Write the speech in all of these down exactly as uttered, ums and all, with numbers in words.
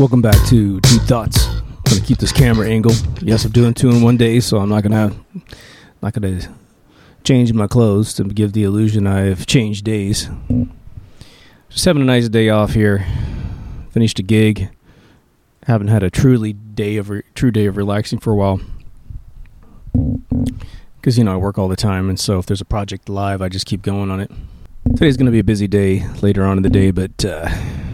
Welcome back to Two Thoughts. I'm going to keep this camera angle. Yes, I'm doing two in one day, so I'm not going to not going to change my clothes to give the illusion I've changed days. Just having a nice day off here. Finished a gig. Haven't had a truly day of re- true day of relaxing for a while. Because, you know, I work all the time, and so if there's a project live, I just keep going on it. Today's going to be a busy day later on in the day, but, uh,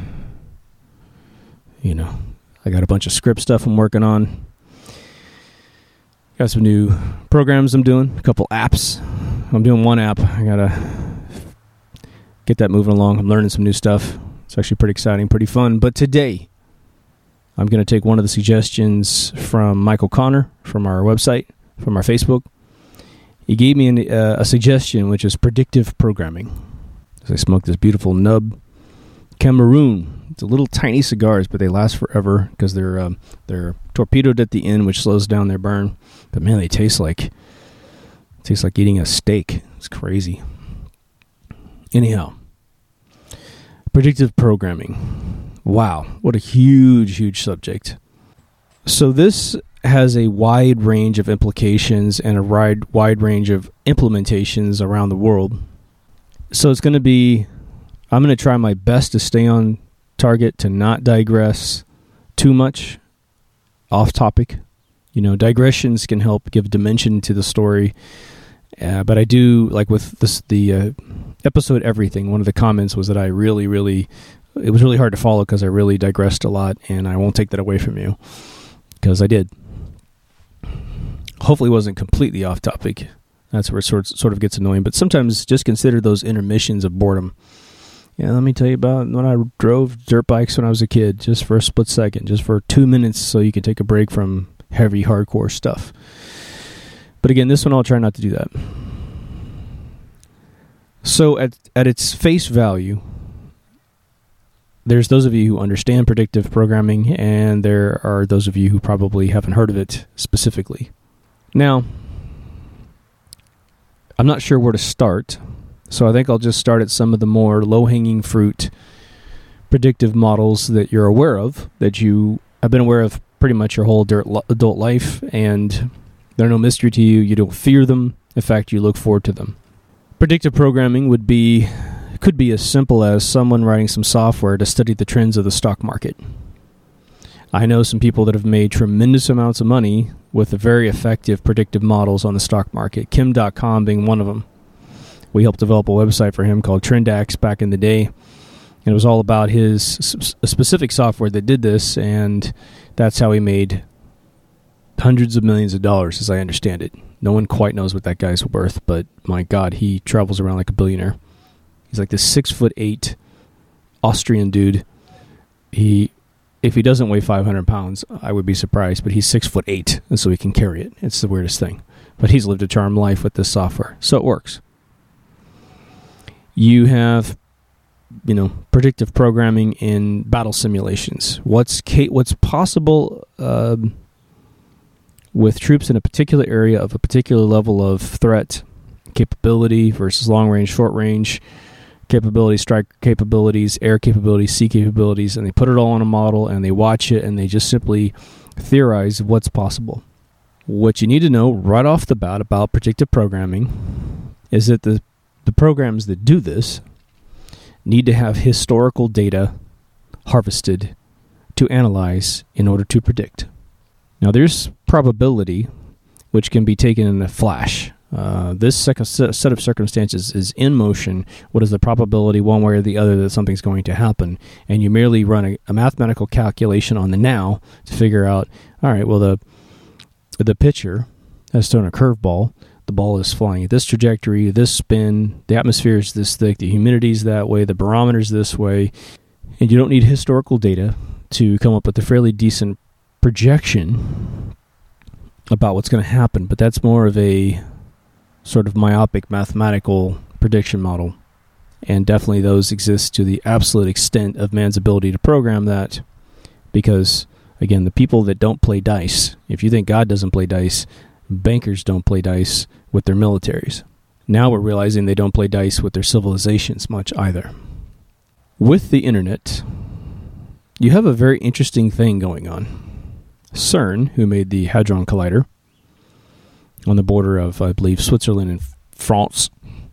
you know, I got a bunch of script stuff I'm working on. Got some new programs I'm doing, a couple apps. I'm doing one app. I got to get that moving along. I'm learning some new stuff. It's actually pretty exciting, pretty fun. But today, I'm going to take one of the suggestions from Michael Connor from our website, from our Facebook. He gave me an, uh, a suggestion, which is predictive programming. So I smoked this beautiful Nub Cameroon. It's a little tiny cigars, but they last forever because they're um, they're torpedoed at the end, which slows down their burn. But man, they taste like taste like eating a steak. It's crazy. Anyhow, predictive programming. Wow, what a huge, huge subject. So this has a wide range of implications and a wide, wide range of implementations around the world. So it's going to be, I'm going to try my best to stay on target, to not digress too much off topic. You know, digressions can help give dimension to the story. Uh, but I do, like with this, the uh, episode Everything, one of the comments was that I really, really, it was really hard to follow because I really digressed a lot, and I won't take that away from you because I did. Hopefully it wasn't completely off topic. That's where it sort sort of gets annoying. But sometimes just consider those intermissions of boredom. Yeah, let me tell you about when I drove dirt bikes when I was a kid, just for a split second, just for two minutes so you can take a break from heavy, hardcore stuff. But again, this one I'll try not to do that. So at at its face value, there's those of you who understand predictive programming, and there are those of you who probably haven't heard of it specifically. Now, I'm not sure where to start, so I think I'll just start at some of the more low-hanging fruit predictive models that you're aware of, that you have been aware of pretty much your whole adult life, and they're no mystery to you. You don't fear them. In fact, you look forward to them. Predictive programming would be, could be as simple as someone writing some software to study the trends of the stock market. I know some people that have made tremendous amounts of money with very effective predictive models on the stock market, Kim dot com being one of them. We helped develop a website for him called Trendax back in the day, and it was all about his a specific software that did this, and that's how he made hundreds of millions of dollars, as I understand it. No one quite knows what that guy's worth, but my God, he travels around like a billionaire. He's like this six foot eight Austrian dude. He, if he doesn't weigh five hundred pounds, I would be surprised, but he's six foot eight, and so he can carry it. It's the weirdest thing. But he's lived a charmed life with this software, so it works. You have, you know, predictive programming in battle simulations. What's ca- what's possible um, with troops in a particular area of a particular level of threat capability versus long range, short range capabilities, strike capabilities, air capabilities, sea capabilities, and they put it all on a model and they watch it and they just simply theorize what's possible. What you need to know right off the bat about predictive programming is that the The programs that do this need to have historical data harvested to analyze in order to predict. Now, there's probability, which can be taken in a flash. Uh, this sec- set of circumstances is in motion. What is the probability, one way or the other, that something's going to happen? And you merely run a, a mathematical calculation on the now to figure out, all right, well, the the pitcher has thrown a curveball. The ball is flying at this trajectory, this spin, the atmosphere is this thick, the humidity is that way, the barometer is this way, and you don't need historical data to come up with a fairly decent projection about what's going to happen, but that's more of a sort of myopic mathematical prediction model, and definitely those exist to the absolute extent of man's ability to program that, because, again, the people that don't play dice, if you think God doesn't play dice, bankers don't play dice with their militaries. Now we're realizing they don't play dice with their civilizations much either. With the internet, you have a very interesting thing going on. CERN, who made the Hadron Collider on the border of, I believe, Switzerland and France,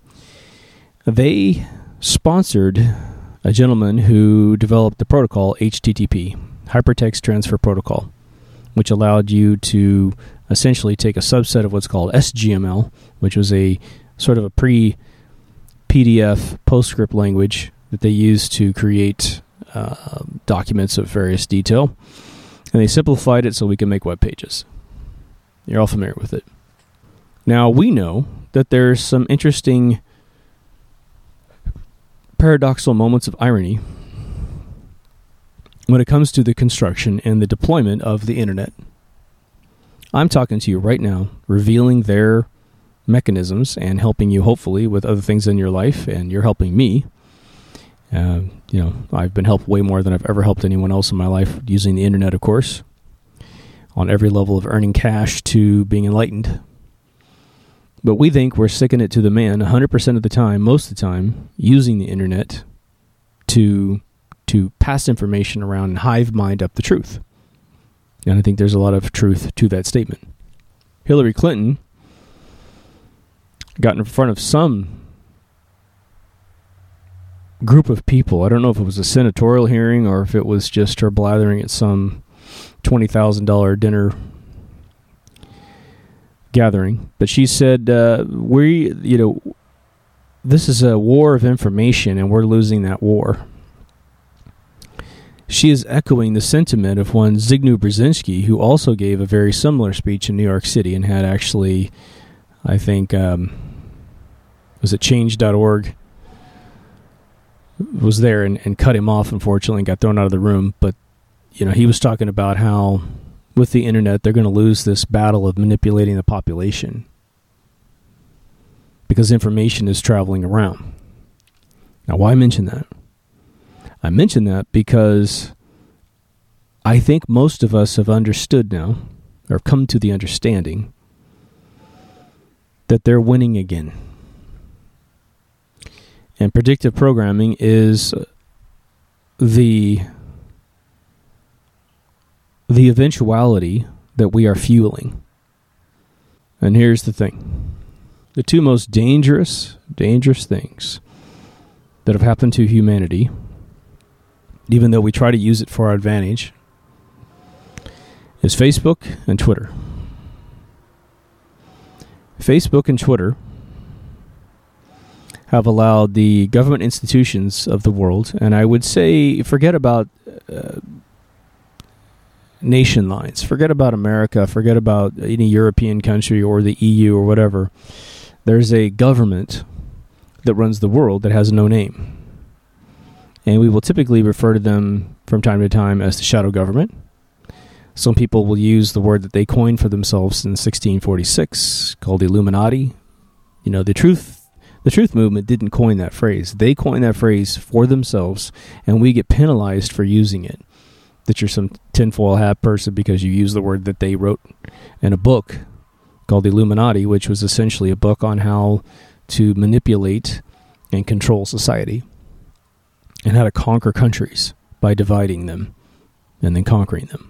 they sponsored a gentleman who developed the protocol H T T P, Hypertext Transfer Protocol, which allowed you to essentially take a subset of what's called S G M L, which was a sort of a pre-P D F PostScript language that they used to create uh, documents of various detail, and they simplified it so we can make web pages. You're all familiar with it. Now, we know that there's some interesting paradoxical moments of irony when it comes to the construction and the deployment of the internet. I'm talking to you right now, revealing their mechanisms and helping you, hopefully, with other things in your life, and you're helping me. Uh, you know, I've been helped way more than I've ever helped anyone else in my life using the internet, of course, on every level of earning cash to being enlightened. But we think we're sticking it to the man one hundred percent of the time, most of the time, using the internet to to pass information around and hive mind up the truth. And I think there's a lot of truth to that statement. Hillary Clinton got in front of some group of people. I don't know if it was a senatorial hearing or if it was just her blathering at some twenty thousand dollars dinner gathering. But she said, uh, we, you know, this is a war of information and we're losing that war. She is echoing the sentiment of one Zygmunt Brzezinski, who also gave a very similar speech in New York City and had actually, I think, um, was it change dot org, was there and, and cut him off, unfortunately, and got thrown out of the room. But, you know, he was talking about how with the internet, they're going to lose this battle of manipulating the population because information is traveling around. Now, why mention that? I mention that because I think most of us have understood now, or come to the understanding, that they're winning again. And predictive programming is the the eventuality that we are fueling. And here's the thing. The two most dangerous, dangerous things that have happened to humanity, even though we try to use it for our advantage, is Facebook and Twitter. Facebook and Twitter have allowed the government institutions of the world, and I would say forget about uh, nation lines, forget about America, forget about any European country or the E U or whatever. There's a government that runs the world that has no name. And we will typically refer to them from time to time as the shadow government. Some people will use the word that they coined for themselves in sixteen forty-six, called Illuminati. You know, the truth the truth movement didn't coin that phrase. They coined that phrase for themselves, and we get penalized for using it. That you're some tinfoil hat person because you use the word that they wrote in a book called Illuminati, which was essentially a book on how to manipulate and control society and how to conquer countries by dividing them and then conquering them.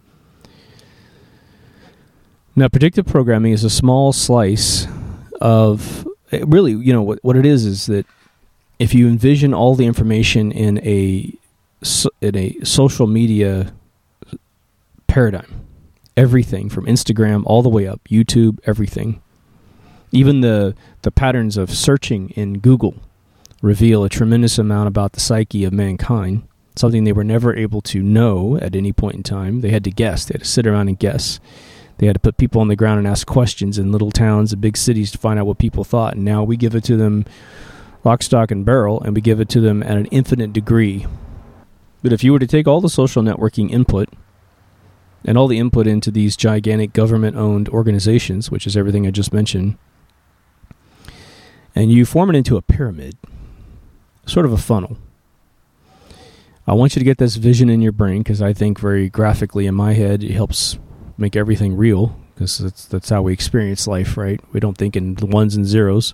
Now, predictive programming is a small slice of, really, you know, what, what it is is that if you envision all the information in a in a social media paradigm, everything from Instagram all the way up, YouTube, everything, even the the patterns of searching in Google reveal a tremendous amount about the psyche of mankind, something they were never able to know at any point in time. They had to guess. They had to sit around and guess. They had to put people on the ground and ask questions in little towns and big cities to find out what people thought. And now we give it to them lock, stock, and barrel, and we give it to them at an infinite degree. But if you were to take all the social networking input and all the input into these gigantic government-owned organizations, which is everything I just mentioned, and you form it into a pyramid, sort of a funnel. I want you to get this vision in your brain because I think very graphically in my head it helps make everything real because that's, that's how we experience life, right? We don't think in ones and zeros.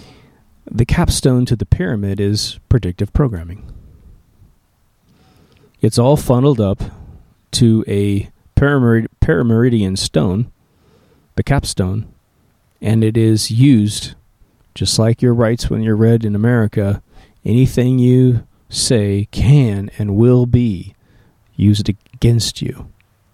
The capstone to the pyramid is predictive programming. It's all funneled up to a paramerid- parameridian stone, the capstone, and it is used, just like your rights when you're read in America, anything you say can and will be used against you.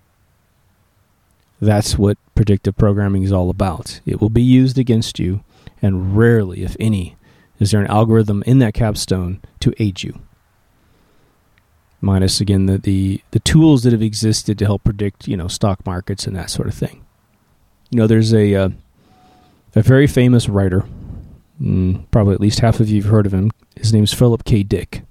That's what predictive programming is all about. It will be used against you, and rarely, if any, is there an algorithm in that capstone to aid you. Minus, again, the, the, the tools that have existed to help predict, you know, stock markets and that sort of thing. You know, there's a uh, a very famous writer, mm, probably at least half of you have heard of him. His name's Philip K. Dick.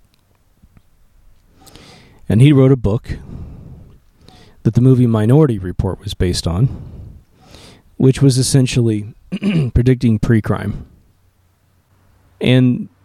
And he wrote a book that the movie Minority Report was based on, which was essentially predicting pre-crime. And,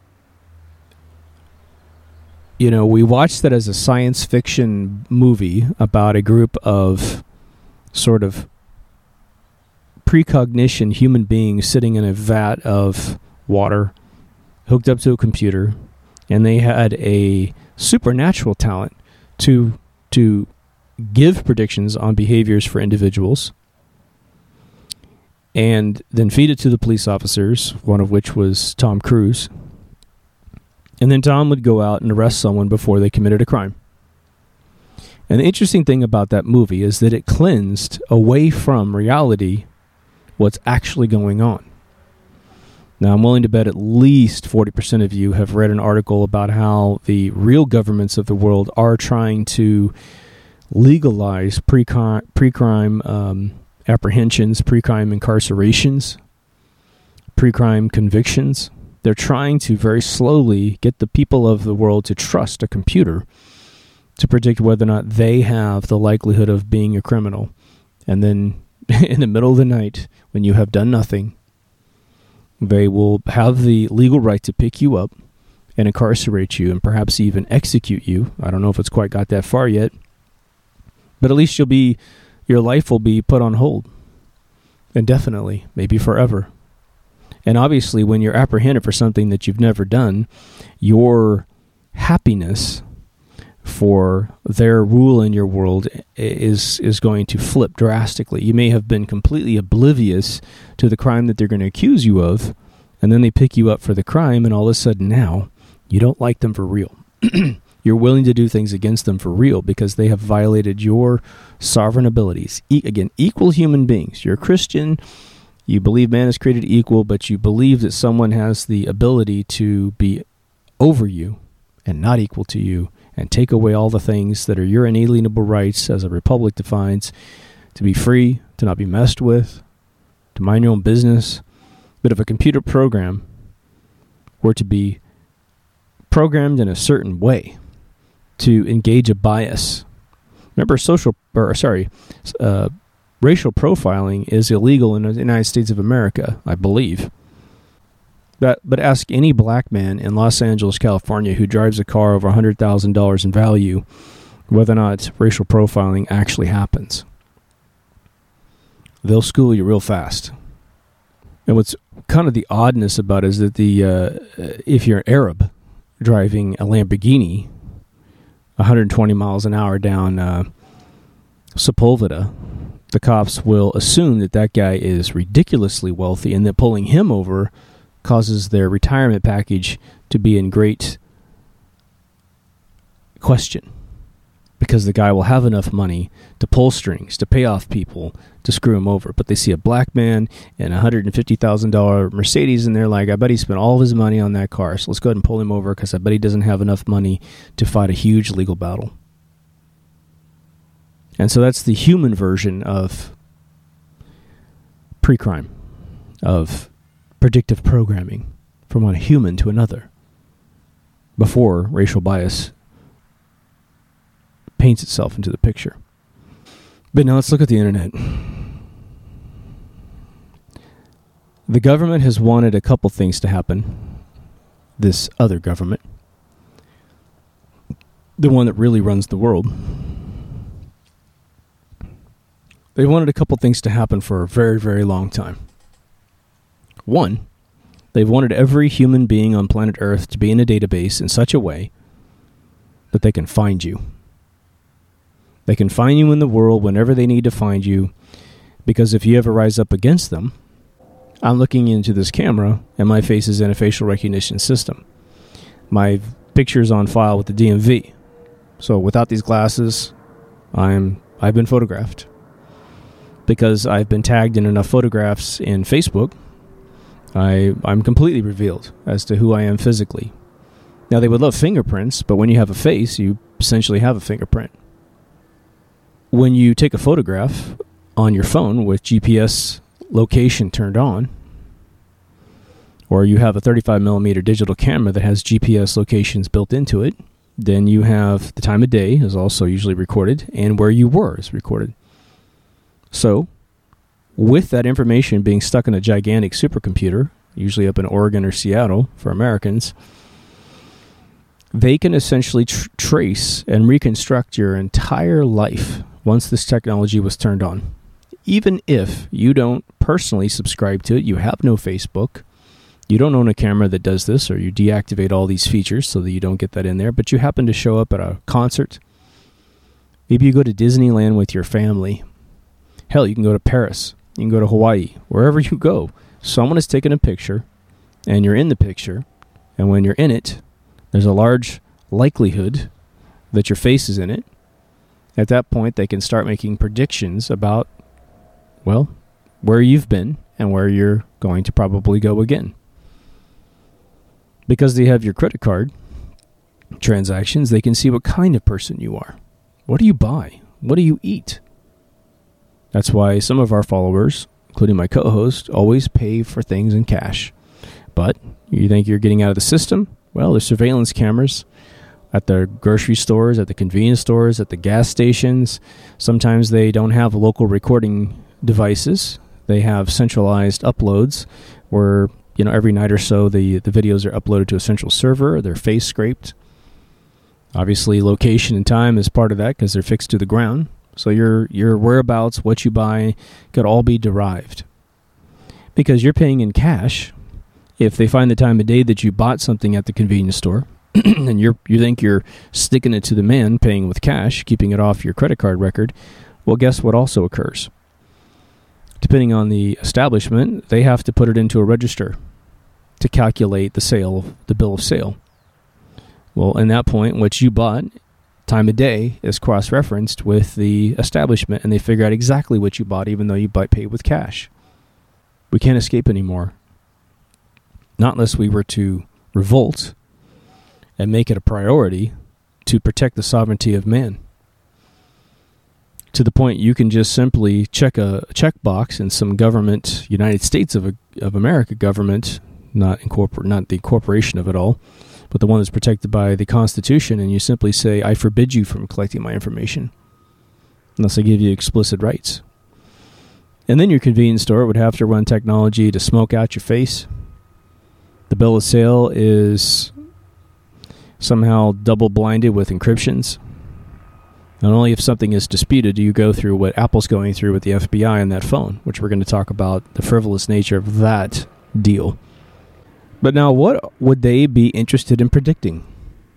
you know, we watched that as a science fiction movie about a group of sort of precognition human beings sitting in a vat of water hooked up to a computer, and they had a supernatural talent to to give predictions on behaviors for individuals, and then feed it to the police officers, one of which was Tom Cruise. And then Tom would go out and arrest someone before they committed a crime. And the interesting thing about that movie is that it cleansed away from reality what's actually going on. Now, I'm willing to bet at least forty percent of you have read an article about how the real governments of the world are trying to legalize pre-crime, pre-crime um, apprehensions, pre-crime incarcerations, pre-crime convictions. They're trying to very slowly get the people of the world to trust a computer to predict whether or not they have the likelihood of being a criminal. And then in the middle of the night, when you have done nothing, they will have the legal right to pick you up and incarcerate you and perhaps even execute you. I don't know if it's quite got that far yet, but at least you'll be, your life will be put on hold indefinitely, maybe forever. And obviously, when you're apprehended for something that you've never done, your happiness for their rule in your world is is going to flip drastically. You may have been completely oblivious to the crime that they're going to accuse you of, and then they pick you up for the crime, and all of a sudden now, you don't like them for real. You're willing to do things against them for real because they have violated your sovereign abilities. E- again, equal human beings. You're a Christian. You believe man is created equal, but you believe that someone has the ability to be over you and not equal to you and take away all the things that are your inalienable rights, as a republic defines, to be free, to not be messed with, to mind your own business. But if a computer program were to be programmed in a certain way to engage a bias, remember social, or sorry, uh, racial profiling is illegal in the United States of America, I believe. But, but ask any black man in Los Angeles, California, who drives a car over one hundred thousand dollars in value, whether or not racial profiling actually happens. They'll school you real fast. And what's kind of the oddness about it is that the uh, if you're an Arab driving a Lamborghini one hundred twenty miles an hour down uh, Sepulveda, the cops will assume that that guy is ridiculously wealthy and that pulling him over causes their retirement package to be in great question, because the guy will have enough money to pull strings, to pay off people, to screw him over. But they see a black man in a one hundred fifty thousand dollars Mercedes, and they're like, I bet he spent all of his money on that car, so let's go ahead and pull him over because I bet he doesn't have enough money to fight a huge legal battle. And so that's the human version of pre-crime, of predictive programming from one human to another before racial bias paints itself into the picture. But now let's look at the internet. The government has wanted a couple things to happen. This other government, the one that really runs the world, they wanted a couple things to happen for a very, very long time. One, they've wanted every human being on planet Earth to be in a database in such a way that they can find you. They can find you in the world whenever they need to find you, because if you ever rise up against them, I'm looking into this camera and my face is in a facial recognition system. My picture's on file with the D M V. So without these glasses, I'm I've been photographed. Because I've been tagged in enough photographs in Facebook, I, I'm completely revealed as to who I am physically. Now, they would love fingerprints, but when you have a face, you essentially have a fingerprint. When you take a photograph on your phone with G P S location turned on, or you have a thirty-five millimeter digital camera that has G P S locations built into it, then you have the time of day is also usually recorded, and where you were is recorded. So, with that information being stuck in a gigantic supercomputer, usually up in Oregon or Seattle for Americans, they can essentially tr- trace and reconstruct your entire life once this technology was turned on. Even if you don't personally subscribe to it, you have no Facebook, you don't own a camera that does this, or you deactivate all these features so that you don't get that in there, but you happen to show up at a concert. Maybe you go to Disneyland with your family. Hell, you can go to Paris. You can go to Hawaii. Wherever you go, someone has taken a picture, and you're in the picture, and when you're in it, there's a large likelihood that your face is in it. At that point, they can start making predictions about, well, where you've been and where you're going to probably go again. Because they have your credit card transactions, they can see what kind of person you are. What do you buy? What do you eat? That's why some of our followers, including my co-host, always pay for things in cash. But you think you're getting out of the system? Well, there's surveillance cameras at the grocery stores, at the convenience stores, at the gas stations. Sometimes they don't have local recording devices. They have centralized uploads where, you know, every night or so the, the videos are uploaded to a central server. They're face scraped. Obviously, location and time is part of that because they're fixed to the ground. So your your whereabouts, what you buy, could all be derived. Because you're paying in cash. If they find the time of day that you bought something at the convenience store, and you're you think you're sticking it to the man, paying with cash, keeping it off your credit card record, well, guess what also occurs? Depending on the establishment, they have to put it into a register to calculate the sale, the bill of sale. Well, in that point, what you bought, time of day, is cross-referenced with the establishment, and they figure out exactly what you bought, even though you bought paid with cash. We can't escape anymore. Not unless we were to revolt and make it a priority to protect the sovereignty of man. To the point you can just simply check a checkbox in some government, United States of, a, of America government, not incorpor- not the corporation of it all, but the one that's protected by the Constitution, and you simply say, I forbid you from collecting my information unless I give you explicit rights. And then your convenience store would have to run technology to smoke out your face. The bill of sale is somehow double-blinded with encryptions. Not only if something is disputed do you go through what Apple's going through with the F B I on that phone, which we're going to talk about the frivolous nature of that deal. But now, what would they be interested in predicting?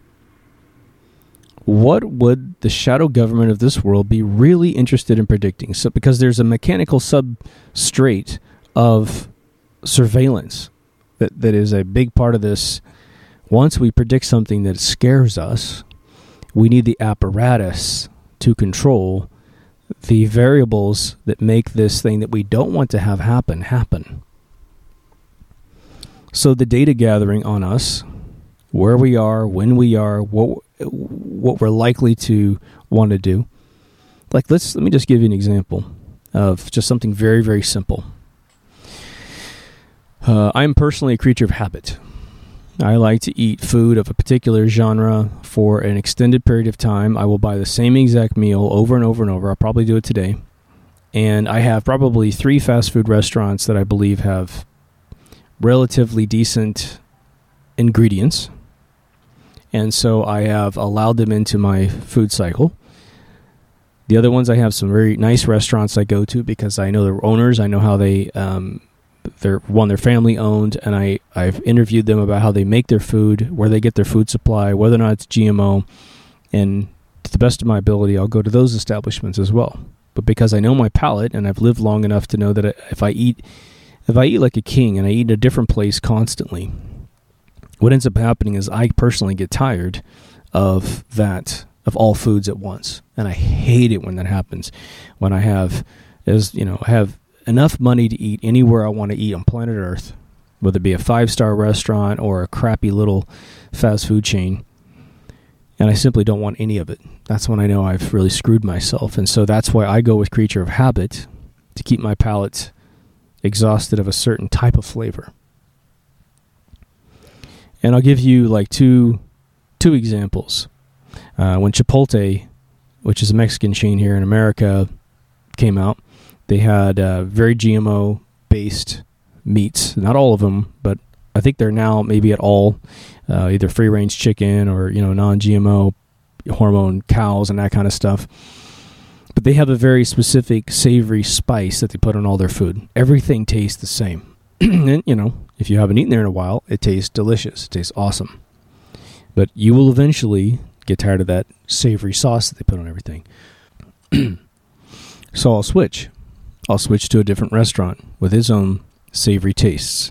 What would the shadow government of this world be really interested in predicting? So, because there's a mechanical substrate of surveillance that, that is a big part of this. Once we predict something that scares us, we need the apparatus to control the variables that make this thing that we don't want to have happen, happen. So the data gathering on us, where we are, when we are, what what we're likely to want to do. Like let's let me just give you an example of just something very, very simple. Uh, I'm personally a creature of habit. I like to eat food of a particular genre for an extended period of time. I will buy the same exact meal over and over and over. I'll probably do it today. And I have probably three fast food restaurants that I believe have relatively decent ingredients. And so I have allowed them into my food cycle. The other ones, I have some very nice restaurants I go to because I know their owners. I know how they... Um, They're one, they're family owned, and I, I've interviewed them about how they make their food, where they get their food supply, whether or not it's G M O, And to the best of my ability, I'll go to those establishments as well. But because I know my palate and I've lived long enough to know that if I eat, if I eat like a king and I eat in a different place constantly, what ends up happening is I personally get tired of that, of all foods at once. And I hate it when that happens. When I have, as you know, I have enough money to eat anywhere I want to eat on planet Earth, whether it be a five-star restaurant or a crappy little fast food chain, and I simply don't want any of it. That's when I know I've really screwed myself. And so that's why I go with Creature of Habit, to keep my palate exhausted of a certain type of flavor. And I'll give you like two two examples. Uh, when Chipotle, which is a Mexican chain here in America, came out, they had uh, very G M O-based meats. Not all of them, but I think they're now maybe at all uh, either free-range chicken or, you know, non-G M O hormone cows and that kind of stuff. But they have a very specific savory spice that they put on all their food. Everything tastes the same. And, you know, if you haven't eaten there in a while, it tastes delicious. It tastes awesome. But you will eventually get tired of that savory sauce that they put on everything. So I'll switch. I'll switch to a different restaurant with its own savory tastes.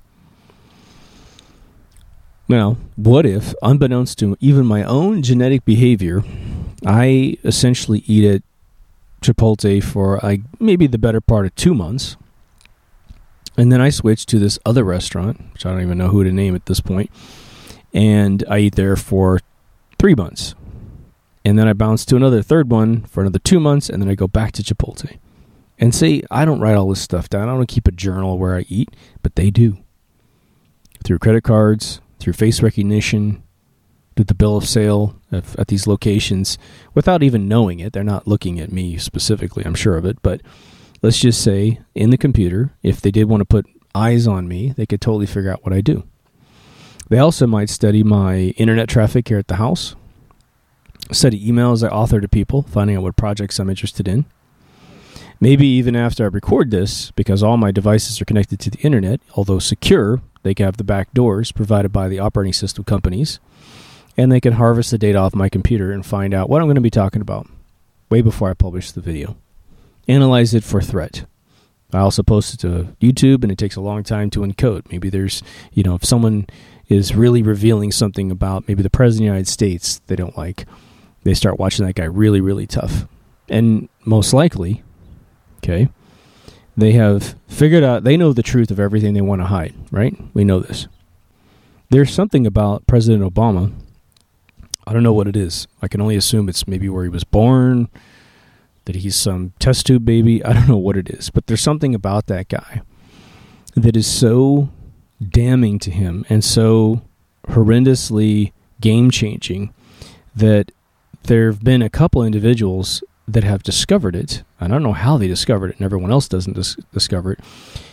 Now, what if, unbeknownst to even my own genetic behavior, I essentially eat at Chipotle for like maybe the better part of two months, and then I switch to this other restaurant, which I don't even know who to name at this point, and I eat there for three months. And then I bounce to another third one for another two months, and then I go back to Chipotle. And say, I don't write all this stuff down. I don't keep a journal where I eat, but they do. Through credit cards, through face recognition, through the bill of sale at, at these locations, without even knowing it. They're not looking at me specifically, I'm sure of it. But let's just say, in the computer, if they did want to put eyes on me, they could totally figure out what I do. They also might study my internet traffic here at the house, study emails I author to people, finding out what projects I'm interested in. Maybe even after I record this, because all my devices are connected to the internet, although secure, they can have the back doors provided by the operating system companies, and they can harvest the data off my computer and find out what I'm going to be talking about way before I publish the video. Analyze it for threat. I also post it to YouTube, and it takes a long time to encode. Maybe there's, you know, if someone is really revealing something about maybe the President of the United States they don't like, they start watching that guy really, really tough. And most likely, okay, they have figured out, they know the truth of everything they want to hide, right? We know this. There's something about President Obama, I don't know what it is. I can only assume it's maybe where he was born, that he's some test tube baby. I don't know what it is, but there's something about that guy that is so damning to him and so horrendously game-changing that there have been a couple individuals that have discovered it. I don't know how they discovered it, and everyone else doesn't dis- discover it.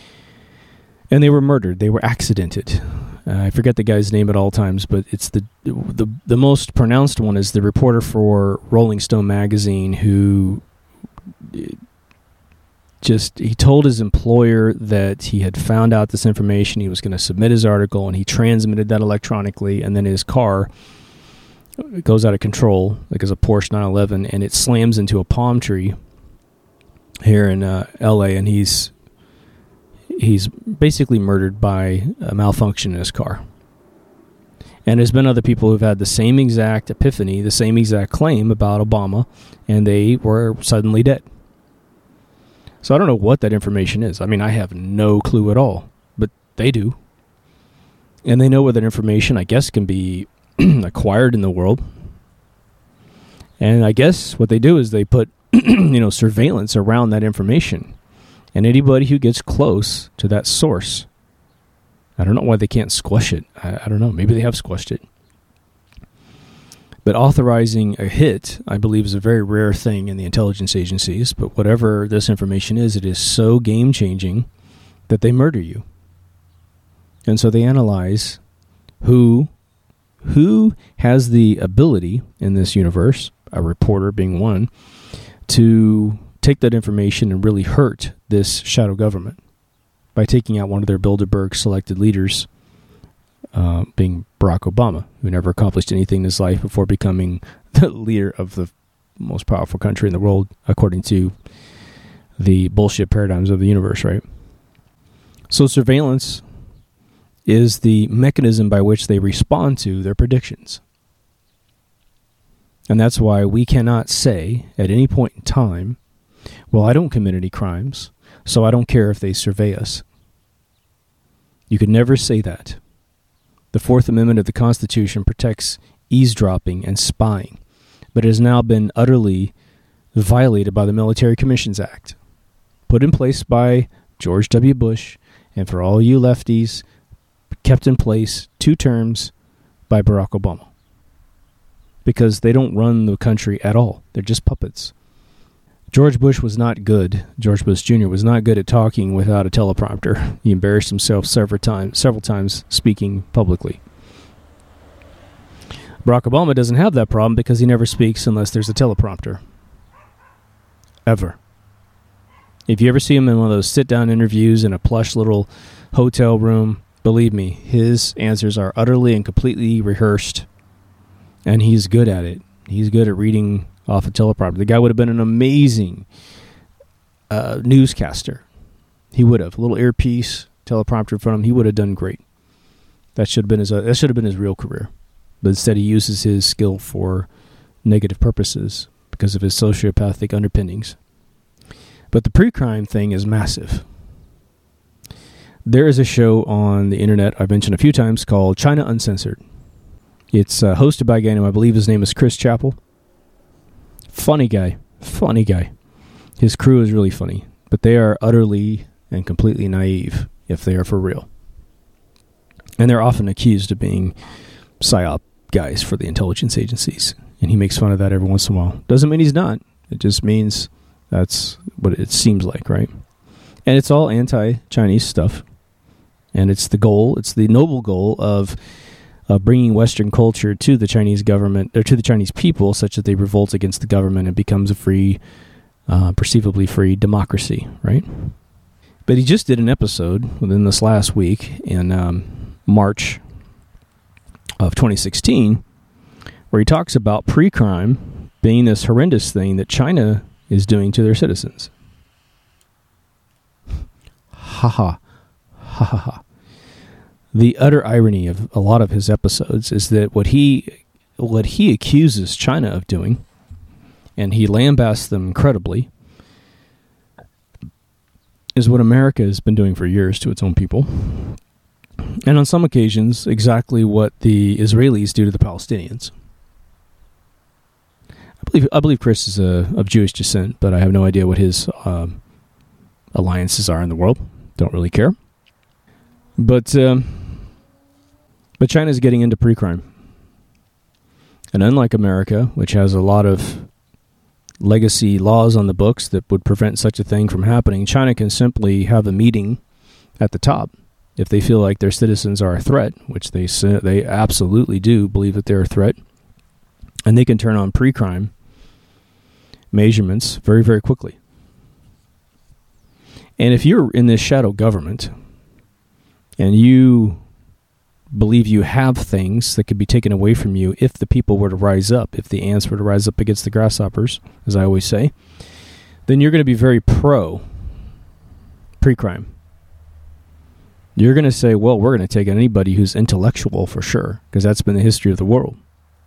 And they were murdered. They were accidented. Uh, I forget the guy's name at all times, but it's the, the the most pronounced one is the reporter for Rolling Stone magazine who just, he told his employer that he had found out this information. He was going to submit his article, and he transmitted that electronically, and then his car it goes out of control, like as a Porsche nine eleven, and it slams into a palm tree here in uh, L A, and he's he's basically murdered by a malfunction in his car. And there's been other people who've had the same exact epiphany, the same exact claim about Obama, and they were suddenly dead. So I don't know what that information is. I mean, I have no clue at all, but they do. And they know where that information, I guess, can be acquired in the world. And I guess what they do is they put you know surveillance around that information, and anybody who gets close to that source, I don't know why they can't squash it. I, I don't know, maybe they have squashed it, but authorizing a hit, I believe, is a very rare thing in the intelligence agencies. But whatever this information is, it is so game changing that they murder you. And so they analyze who Who has the ability in this universe, a reporter being one, to take that information and really hurt this shadow government by taking out one of their Bilderberg selected leaders, uh, being Barack Obama, who never accomplished anything in his life before becoming the leader of the most powerful country in the world, according to the bullshit paradigms of the universe, right? So surveillance is the mechanism by which they respond to their predictions. And that's why we cannot say at any point in time, well, I don't commit any crimes, so I don't care if they survey us. You could never say that. The Fourth Amendment of the Constitution protects eavesdropping and spying, but it has now been utterly violated by the Military Commissions Act, put in place by George W. Bush, and for all you lefties, kept in place two terms by Barack Obama. Because they don't run the country at all. They're just puppets. George Bush was not good. George Bush Junior was not good at talking without a teleprompter. He embarrassed himself several times, several times speaking publicly. Barack Obama doesn't have that problem because he never speaks unless there's a teleprompter. Ever. If you ever see him in one of those sit-down interviews in a plush little hotel room, believe me, his answers are utterly and completely rehearsed. And he's good at it. He's good at reading off a teleprompter. The guy would have been an amazing uh, newscaster. He would have. A little earpiece, teleprompter in front of him. He would have done great. That should have been his. Uh, that should have been his real career. But instead, he uses his skill for negative purposes because of his sociopathic underpinnings. But the pre-crime thing is massive. There is a show on the internet I've mentioned a few times called China Uncensored. It's uh, hosted by a guy named, I believe his name is Chris Chappell. Funny guy. Funny guy. His crew is really funny. But they are utterly and completely naive if they are for real. And they're often accused of being psyop guys for the intelligence agencies. And he makes fun of that every once in a while. Doesn't mean he's not. It just means that's what it seems like, right? And it's all anti-Chinese stuff. And it's the goal, it's the noble goal of Uh, bringing Western culture to the Chinese government, or to the Chinese people, such that they revolt against the government and becomes a free, uh, perceivably free democracy, right? But he just did an episode within this last week in um, March of twenty sixteen, where he talks about pre-crime being this horrendous thing that China is doing to their citizens. Ha ha. Ha ha ha. The utter irony of a lot of his episodes is that what he what he accuses China of doing, and he lambasts them incredibly, is what America has been doing for years to its own people. And on some occasions, exactly what the Israelis do to the Palestinians. I believe I believe Chris is a, of Jewish descent, but I have no idea what his um, alliances are in the world. Don't really care. But... Um, But China's getting into pre-crime. And unlike America, which has a lot of legacy laws on the books that would prevent such a thing from happening, China can simply have a meeting at the top if they feel like their citizens are a threat, which they they absolutely do believe that they're a threat. And they can turn on pre-crime measurements very, very quickly. And if you're in this shadow government and you believe you have things that could be taken away from you if the people were to rise up, if the ants were to rise up against the grasshoppers, as I always say, then you're going to be very pro pre-crime. You're going to say, well, we're going to take anybody who's intellectual for sure, because that's been the history of the world.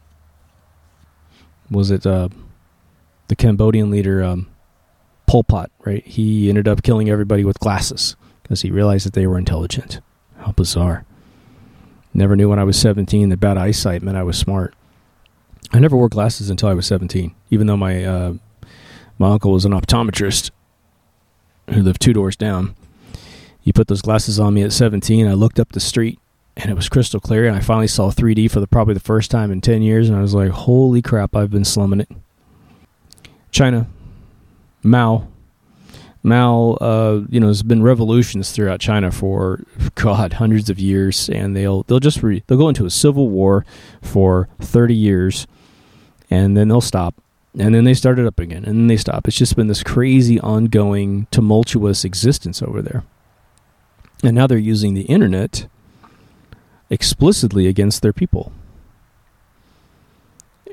Was it uh, the Cambodian leader um, Pol Pot, right? He ended up killing everybody with glasses because he realized that they were intelligent. How bizarre. Never knew when I was seventeen that bad eyesight meant I was smart. I never wore glasses until I was seventeen, even though my uh, my uncle was an optometrist who lived two doors down. He put those glasses on me at seventeen. I looked up the street, and it was crystal clear, and I finally saw three D for the probably the first time in ten years, and I was like, holy crap, I've been slumming it. China, Mao. Mao, uh, you know, there's been revolutions throughout China for, God, hundreds of years, and they'll they'll just re, they'll go into a civil war for thirty years, and then they'll stop, and then they start it up again, and then they stop. It's just been this crazy, ongoing, tumultuous existence over there. And now they're using the internet explicitly against their people.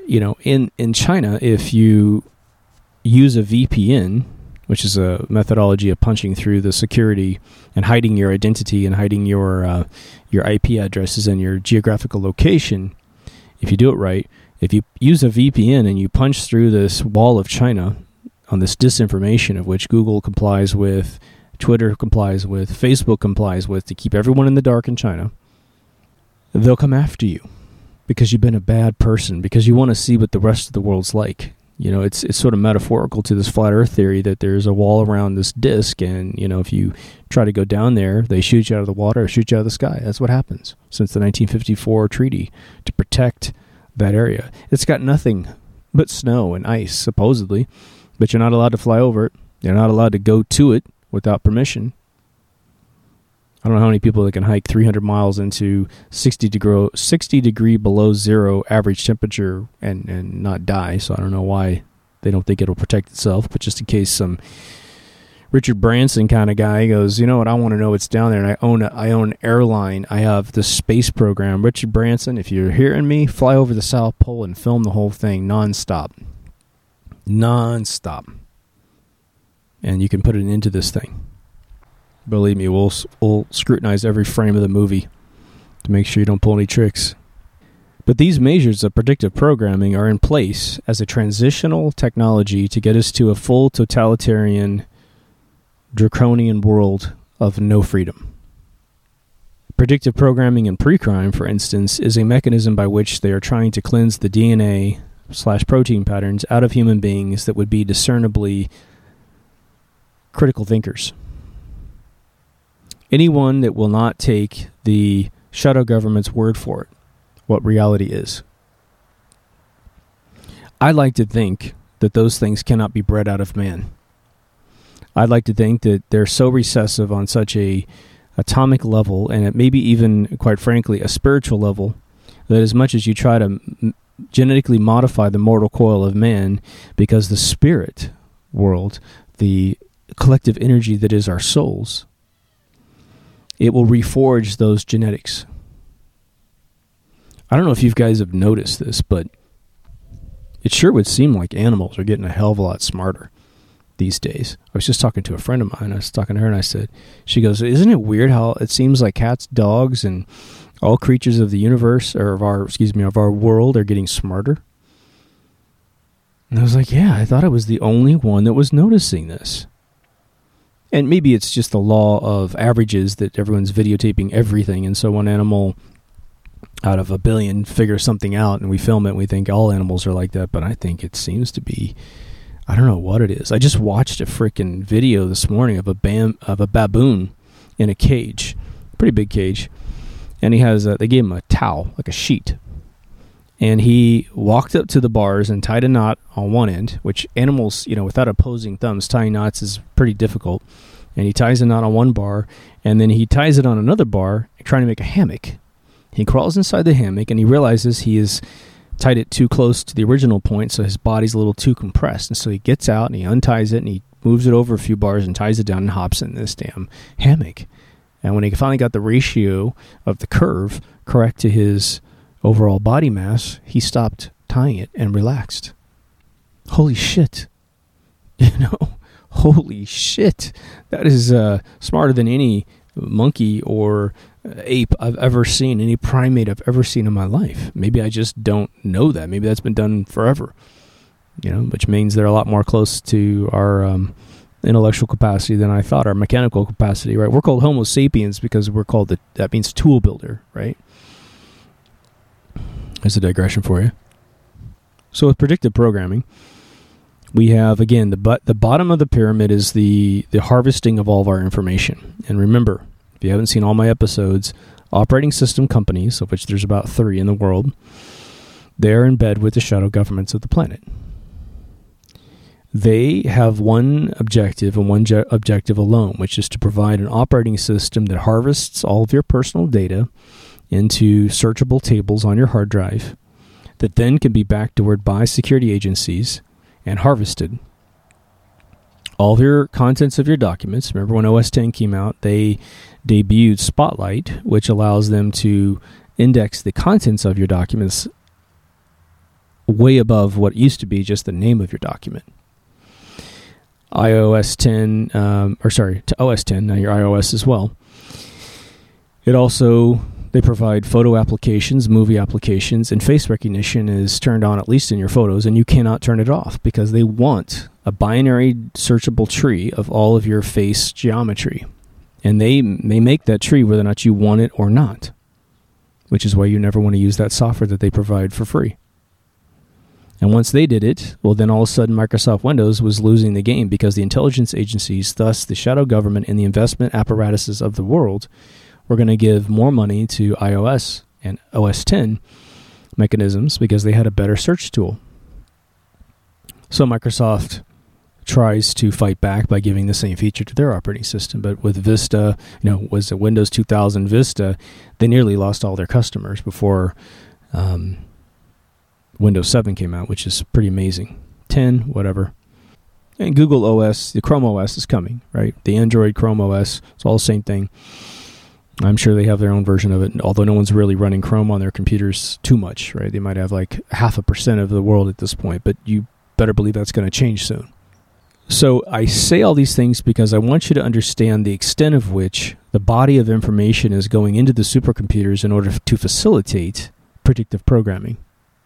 you know, in, in China, if you use a V P N, which is a methodology of punching through the security and hiding your identity and hiding your uh, your I P addresses and your geographical location, if you do it right, if you use a V P N and you punch through this wall of China on this disinformation of which Google complies with, Twitter complies with, Facebook complies with, to keep everyone in the dark in China, they'll come after you because you've been a bad person, because you want to see what the rest of the world's like. You know, it's it's sort of metaphorical to this flat earth theory that there's a wall around this disk, and, you know, if you try to go down there, they shoot you out of the water or shoot you out of the sky. That's what happens since the nineteen fifty-four treaty to protect that area. It's got nothing but snow and ice, supposedly, but you're not allowed to fly over it. You're not allowed to go to it without permission. I don't know how many people that can hike three hundred miles into sixty degree, sixty degree below zero average temperature and, and not die. So I don't know why they don't think it'll protect itself. But just in case some Richard Branson kind of guy goes, you know what, I want to know what's down there. And I own a, I own an airline. I have the space program. Richard Branson, if you're hearing me, fly over the South Pole and film the whole thing nonstop. Nonstop. And you can put it into this thing. Believe me, we'll, we'll scrutinize every frame of the movie to make sure you don't pull any tricks. But these measures of predictive programming are in place as a transitional technology to get us to a full totalitarian, draconian world of no freedom. Predictive programming in pre-crime, for instance, is a mechanism by which they are trying to cleanse the D N A slash protein patterns out of human beings that would be discernibly critical thinkers. Anyone that will not take the shadow government's word for it, what reality is. I like to think that those things cannot be bred out of man. I'd like to think that they're so recessive on such a atomic level, and at maybe even, quite frankly, a spiritual level, that as much as you try to m- genetically modify the mortal coil of man, because the spirit world, the collective energy that is our souls, it will reforge those genetics. I don't know if you guys have noticed this, but it sure would seem like animals are getting a hell of a lot smarter these days. I was just talking to a friend of mine. I was talking to her and I said, she goes, isn't it weird how it seems like cats, dogs, and all creatures of the universe, or of our, excuse me, of our world are getting smarter? And I was like, yeah, I thought I was the only one that was noticing this. And maybe it's just the law of averages that everyone's videotaping everything. And so one animal out of a billion figures something out and we film it and we think all animals are like that. But I think it seems to be, I don't know what it is. I just watched a freaking video this morning of a bam, of a baboon in a cage, pretty big cage. And he has, a, they gave him a towel, like a sheet. And he walked up to the bars and tied a knot on one end, which animals, you know, without opposing thumbs, tying knots is pretty difficult. And he ties a knot on one bar, and then he ties it on another bar, trying to make a hammock. He crawls inside the hammock, and he realizes he has tied it too close to the original point, so his body's a little too compressed. And so he gets out, and he unties it, and he moves it over a few bars and ties it down and hops in this damn hammock. And when he finally got the ratio of the curve correct to his overall body mass, he stopped tying it and relaxed. Holy shit. You know, holy shit. That is uh, smarter than any monkey or ape I've ever seen, any primate I've ever seen in my life. Maybe I just don't know that. Maybe that's been done forever, you know, which means they're a lot more close to our um, intellectual capacity than I thought, our mechanical capacity, right? We're called Homo sapiens because we're called, the, that means tool builder, right? There's a digression for you. So with predictive programming, we have, again, the but the bottom of the pyramid is the, the harvesting of all of our information. And remember, if you haven't seen all my episodes, operating system companies, of which there's about three in the world, they're in bed with the shadow governments of the planet. They have one objective and one je- objective alone, which is to provide an operating system that harvests all of your personal data into searchable tables on your hard drive that then can be backdoored by security agencies and harvested. All of your contents of your documents. Remember when O S ten came out, they debuted Spotlight, which allows them to index the contents of your documents way above what used to be just the name of your document. i O S ten, um, or sorry, to O S ten, now your iOS as well. It also, they provide photo applications, movie applications, and face recognition is turned on at least in your photos, and you cannot turn it off because they want a binary searchable tree of all of your face geometry. And they, they make that tree whether or not you want it or not, which is why you never want to use that software that they provide for free. And once they did it, well, then all of a sudden Microsoft Windows was losing the game because the intelligence agencies, thus the shadow government and the investment apparatuses of the world, were going to give more money to iOS and O S ten mechanisms because they had a better search tool. So Microsoft tries to fight back by giving the same feature to their operating system. But with Vista, you know, was it Windows two thousand Vista, they nearly lost all their customers before um, Windows seven came out, which is pretty amazing. ten, whatever. And Google O S, the Chrome O S is coming, right? The Android Chrome O S, it's all the same thing. I'm sure they have their own version of it, although no one's really running Chrome on their computers too much, right? They might have like half a percent of the world at this point, but you better believe that's going to change soon. So I say all these things because I want you to understand the extent of which the body of information is going into the supercomputers in order to facilitate predictive programming.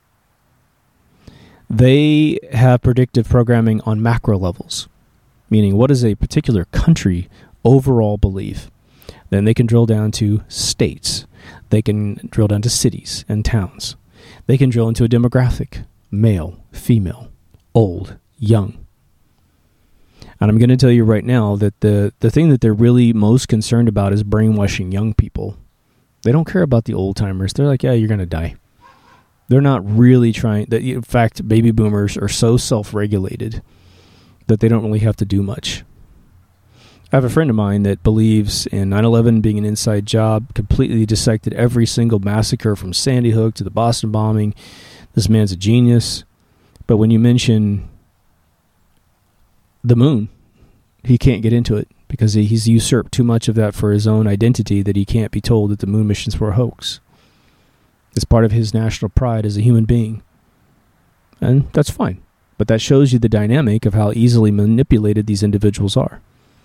They have predictive programming on macro levels, meaning what is a particular country overall believe. Then they can drill down to states. They can drill down to cities and towns. They can drill into a demographic, male, female, old, young. And I'm going to tell you right now that the, the thing that they're really most concerned about is brainwashing young people. They don't care about the old timers. They're like, yeah, you're going to die. They're not really trying. That, in fact, baby boomers are so self-regulated that they don't really have to do much. I have a friend of mine that believes in nine eleven being an inside job, completely dissected every single massacre from Sandy Hook to the Boston bombing. This man's a genius. But when you mention the moon, he can't get into it because he, he's usurped too much of that for his own identity that he can't be told that the moon missions were a hoax. It's part of his national pride as a human being. And that's fine. But that shows you the dynamic of how easily manipulated these individuals are.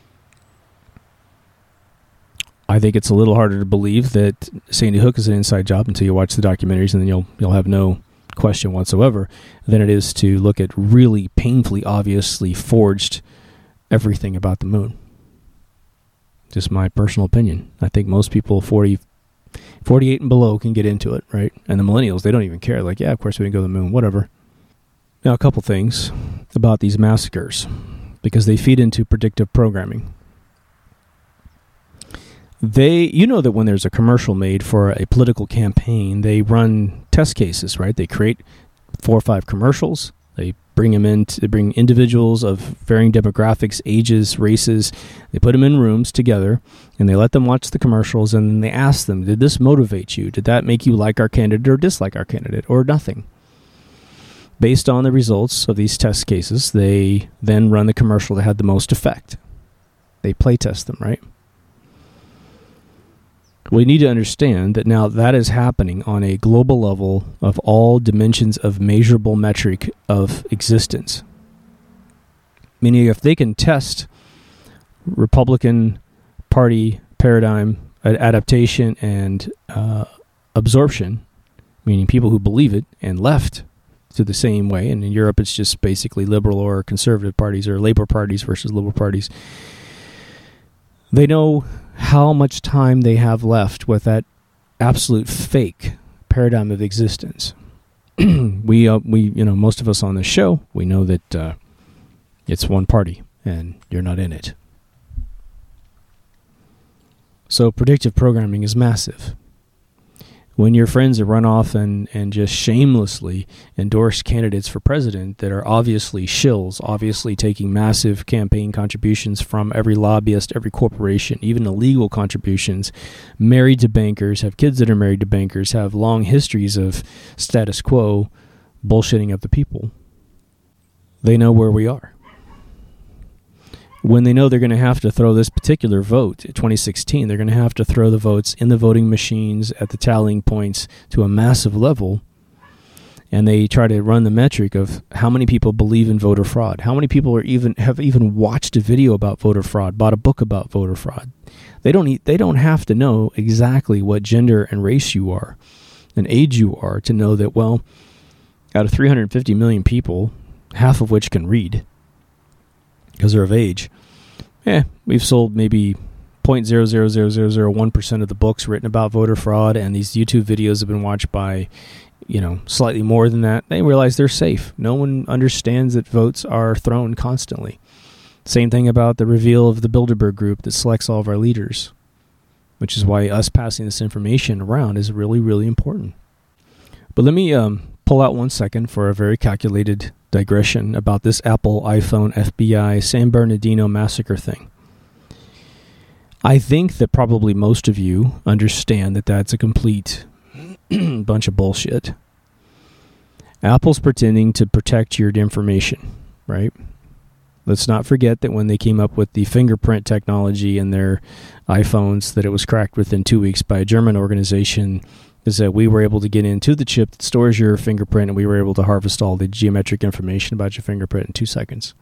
I think it's a little harder to believe that Sandy Hook is an inside job until you watch the documentaries, and then you'll you'll have no question whatsoever, than it is to look at really painfully, obviously forged everything about the moon. Just my personal opinion. I think most people forty, forty-eight and below can get into it, right? And the millennials, they don't even care. Like, yeah, of course we can go to the moon, whatever. Now, a couple things about these massacres, because they feed into predictive programming. They, you know that when there's a commercial made for a political campaign, they run test cases, right? They create four or five commercials. They bring them in, to, they bring individuals of varying demographics, ages, races. They put them in rooms together, and they let them watch the commercials, and then they ask them, did this motivate you? Did that make you like our candidate or dislike our candidate, or nothing? Based on the results of these test cases, they then run the commercial that had the most effect. They play test them, right? We need to understand that now that is happening on a global level of all dimensions of measurable metric of existence. Meaning if they can test Republican Party paradigm adaptation and uh, absorption, meaning people who believe it, and left to the same way, and in Europe it's just basically liberal or conservative parties or labor parties versus liberal parties, they know how much time they have left with that absolute fake paradigm of existence. we, uh, we, you know, most of us on this show, we know that uh, it's one party and you're not in it. So predictive programming is massive. When your friends run off and, and just shamelessly endorse candidates for president that are obviously shills, obviously taking massive campaign contributions from every lobbyist, every corporation, even illegal contributions, married to bankers, have kids that are married to bankers, have long histories of status quo bullshitting of the people, they know where we are. When they know they're going to have to throw this particular vote, twenty sixteen, they're going to have to throw the votes in the voting machines at the tallying points to a massive level. And they try to run the metric of how many people believe in voter fraud, how many people are even have even watched a video about voter fraud, bought a book about voter fraud. They don't need, they don't have to know exactly what gender and race you are and age you are to know that, well, out of three hundred fifty million people, half of which can read because they're of age, eh, we've sold maybe zero point zero zero zero zero zero one percent of the books written about voter fraud, and these YouTube videos have been watched by, you know, slightly more than that. They realize they're safe. No one understands that votes are thrown constantly. Same thing about the reveal of the Bilderberg group that selects all of our leaders, which is why us passing this information around is really, really important. But let me um, pull out one second for a very calculated digression about this Apple, iPhone, F B I, San Bernardino massacre thing. I think that probably most of you understand that that's a complete bunch of bullshit. Apple's pretending to protect your information, right? Let's not forget that when they came up with the fingerprint technology in their iPhones, that it was cracked within two weeks by a German organization, is that we were able to get into the chip that stores your fingerprint, and we were able to harvest all the geometric information about your fingerprint in two seconds.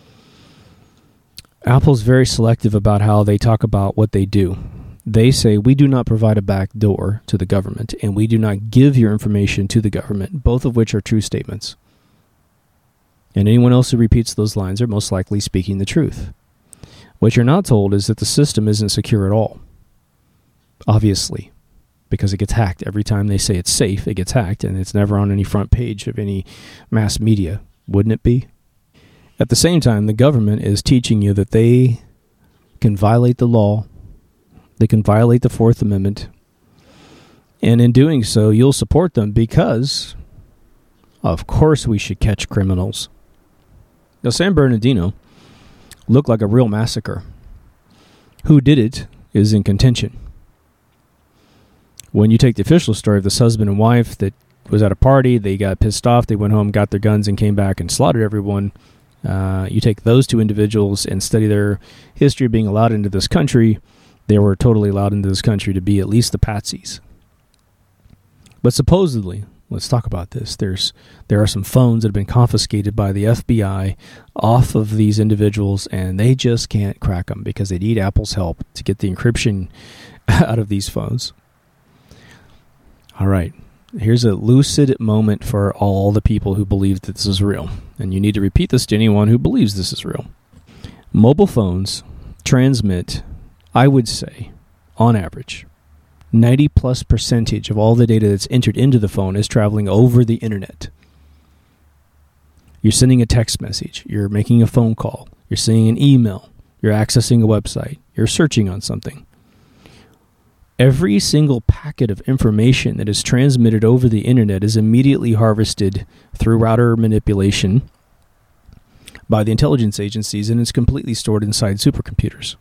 Apple's very selective about how they talk about what they do. They say, we do not provide a back door to the government, and we do not give your information to the government, both of which are true statements. And anyone else who repeats those lines are most likely speaking the truth. What you're not told is that the system isn't secure at all. Obviously, because it gets hacked. Every time they say it's safe, it gets hacked, and it's never on any front page of any mass media. Wouldn't it be? At the same time, the government is teaching you that they can violate the law. They can violate the Fourth Amendment. And in doing so, you'll support them because, of course, we should catch criminals. Now, San Bernardino looked like a real massacre. Who did it is in contention. When you take the official story of this husband and wife that was at a party, they got pissed off, they went home, got their guns, and came back and slaughtered everyone. Uh, you take those two individuals and study their history of being allowed into this country. They were totally allowed into this country to be at least the patsies. But supposedly, let's talk about this. There's there are some phones that have been confiscated by the F B I off of these individuals, and they just can't crack them because they need Apple's help to get the encryption out of these phones. All right. Here's a lucid moment for all the people who believe that this is real. And you need to repeat this to anyone who believes this is real. Mobile phones transmit, I would say, on average, ninety plus percentage of all the data that's entered into the phone is traveling over the internet. You're sending a text message. You're making a phone call. You're sending an email. You're accessing a website. You're searching on something. Every single packet of information that is transmitted over the internet is immediately harvested through router manipulation by the intelligence agencies, and is completely stored inside supercomputers.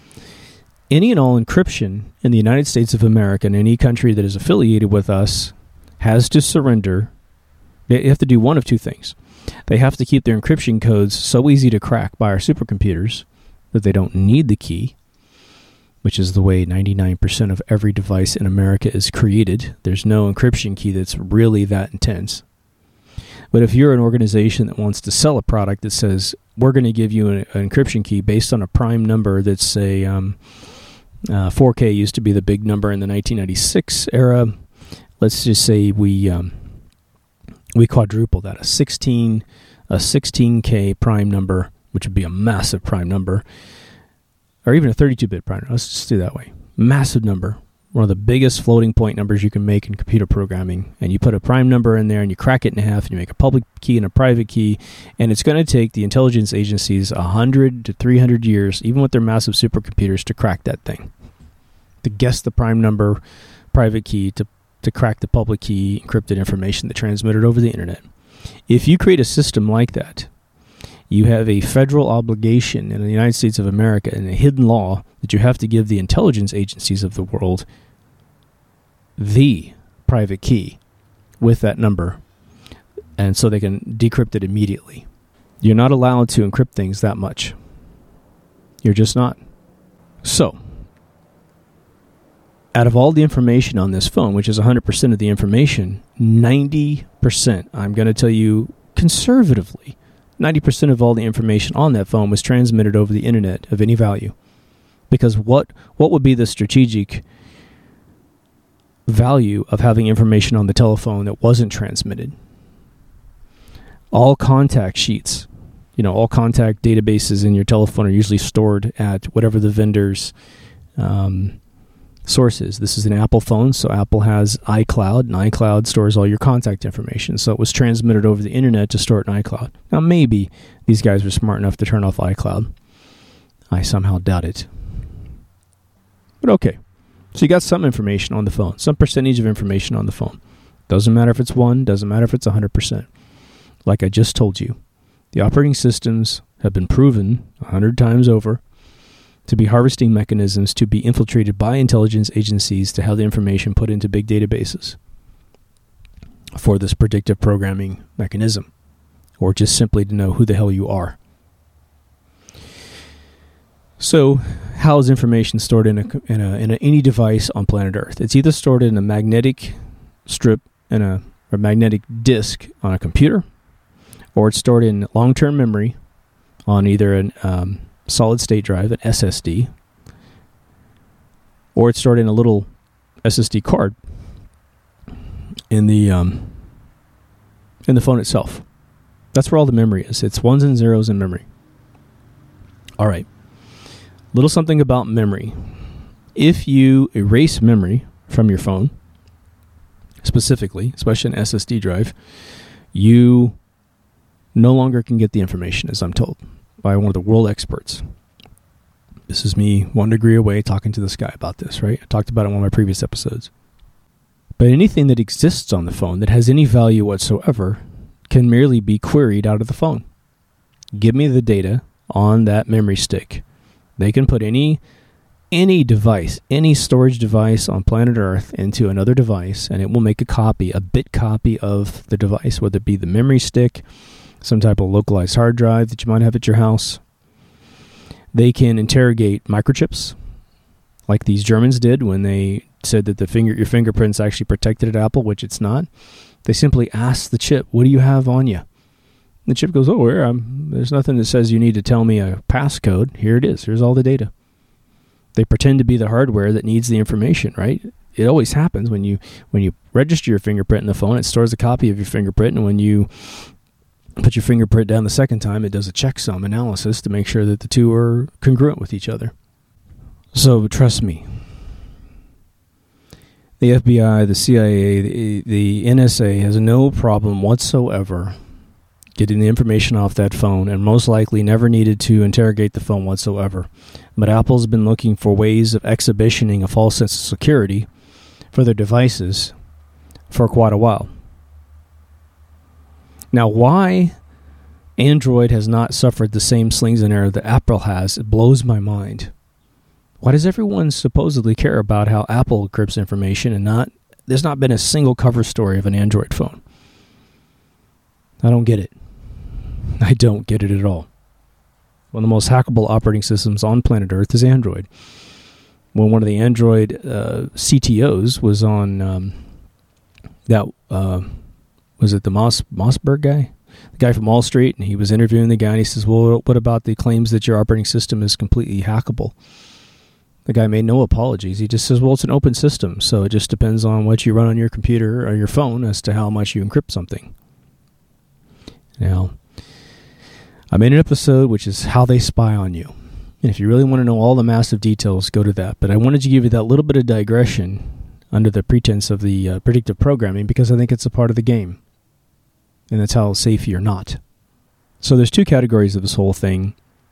Any and all encryption in the United States of America and any country that is affiliated with us has to surrender. They have to do one of two things. They have to keep their encryption codes so easy to crack by our supercomputers that they don't need the key, which is the way ninety-nine percent of every device in America is created. There's no encryption key that's really that intense. But if you're an organization that wants to sell a product that says, we're going to give you an, an encryption key based on a prime number that's a um, uh, four K used to be the big number in the nineteen ninety-six era. Let's just say we um, we quadruple that, a sixteen a sixteen K prime number, which would be a massive prime number. Or even a thirty-two bit prime. Let's just do it that way. Massive number. One of the biggest floating point numbers you can make in computer programming. And you put a prime number in there and you crack it in half and you make a public key and a private key. And it's going to take the intelligence agencies one hundred to three hundred years, even with their massive supercomputers, to crack that thing. To guess the prime number, private key, to, to crack the public key, encrypted information that transmitted over the internet. If you create a system like that, you have a federal obligation in the United States of America and a hidden law that you have to give the intelligence agencies of the world the private key with that number, and so they can decrypt it immediately. You're not allowed to encrypt things that much. You're just not. So, out of all the information on this phone, which is one hundred percent of the information, ninety percent, I'm going to tell you conservatively, ninety percent of all the information on that phone was transmitted over the internet of any value. Because what what would be the strategic value of having information on the telephone that wasn't transmitted? All contact sheets, you know, all contact databases in your telephone are usually stored at whatever the vendor's um, source is. This is an Apple phone, so Apple has iCloud, and iCloud stores all your contact information. So it was transmitted over the internet to store it in iCloud. Now, maybe these guys were smart enough to turn off iCloud. I somehow doubt it. But okay, so you got some information on the phone, some percentage of information on the phone. Doesn't matter if it's one, doesn't matter if it's one hundred percent. Like I just told you, the operating systems have been proven one hundred times over to be harvesting mechanisms to be infiltrated by intelligence agencies to have the information put into big databases for this predictive programming mechanism, or just simply to know who the hell you are. So, how is information stored in a, in a in a, any device on planet Earth? It's either stored in a magnetic strip in a or magnetic disk on a computer, or it's stored in long-term memory on either an um, solid-state drive, an S S D, or it's stored in a little S S D card in the um, in the phone itself. That's where all the memory is. It's ones and zeros in memory. All right. Little something about memory. If you erase memory from your phone, specifically, especially an S S D drive, you no longer can get the information, as I'm told by one of the world experts. This is me one degree away talking to this guy about this, right? I talked about it in one of my previous episodes. But anything that exists on the phone that has any value whatsoever can merely be queried out of the phone. Give me the data on that memory stick. They can put any any device, any storage device on planet Earth into another device, and it will make a copy, a bit copy of the device, whether it be the memory stick, some type of localized hard drive that you might have at your house. They can interrogate microchips, like these Germans did when they said that the finger, your fingerprint's actually protected at Apple, which it's not. They simply ask the chip, "What do you have on you?" The chip goes, "Oh, where? Um, there's nothing that says you need to tell me a passcode. Here it is. Here's all the data." They pretend to be the hardware that needs the information, right? It always happens when you when you register your fingerprint in the phone. It stores a copy of your fingerprint, and when you put your fingerprint down the second time, it does a checksum analysis to make sure that the two are congruent with each other. So trust me, the F B I, the C I A, the, the N S A has no problem whatsoever getting the information off that phone, and most likely never needed to interrogate the phone whatsoever. But Apple's been looking for ways of exhibitioning a false sense of security for their devices for quite a while. Now, why Android has not suffered the same slings and arrows that Apple has, it blows my mind. Why does everyone supposedly care about how Apple encrypts information and not, there's not been a single cover story of an Android phone? I don't get it. I don't get it at all. One of the most hackable operating systems on planet Earth is Android. When one of the Android uh, C T Os was on um, that, uh, was it the Moss Mossberg guy? The guy from Wall Street, and he was interviewing the guy, and he says, "Well, what about the claims that your operating system is completely hackable?" The guy made no apologies. He just says, "Well, it's an open system, so it just depends on what you run on your computer or your phone as to how much you encrypt something." Now, I made an episode which is how they spy on you. And if you really want to know all the massive details, go to that. But I wanted to give you that little bit of digression under the pretense of the uh, predictive programming because I think it's a part of the game. And that's how safe you're not. So there's two categories of this whole thing.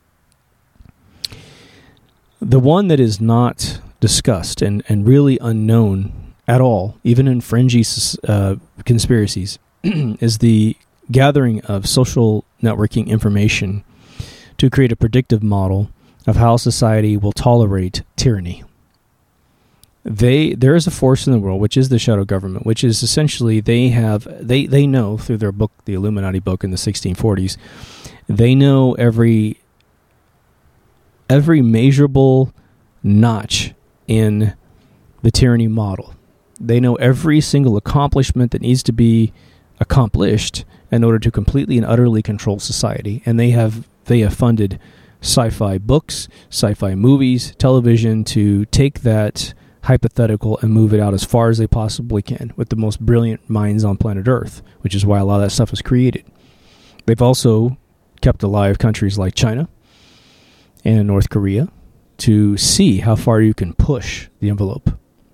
The one that is not discussed and, and really unknown at all, even in fringy uh, conspiracies, is the gathering of social networking information to create a predictive model of how society will tolerate tyranny. They there is a force in the world, which is the shadow government, which is essentially they have they, they know through their book, the Illuminati book in the sixteen forties, they know every every measurable notch in the tyranny model. They know every single accomplishment that needs to be accomplished in order to completely and utterly control society. And they have they have funded sci-fi books, sci-fi movies, television to take that hypothetical and move it out as far as they possibly can with the most brilliant minds on planet Earth, which is why a lot of that stuff was created. They've also kept alive countries like China and North Korea to see how far you can push the envelope.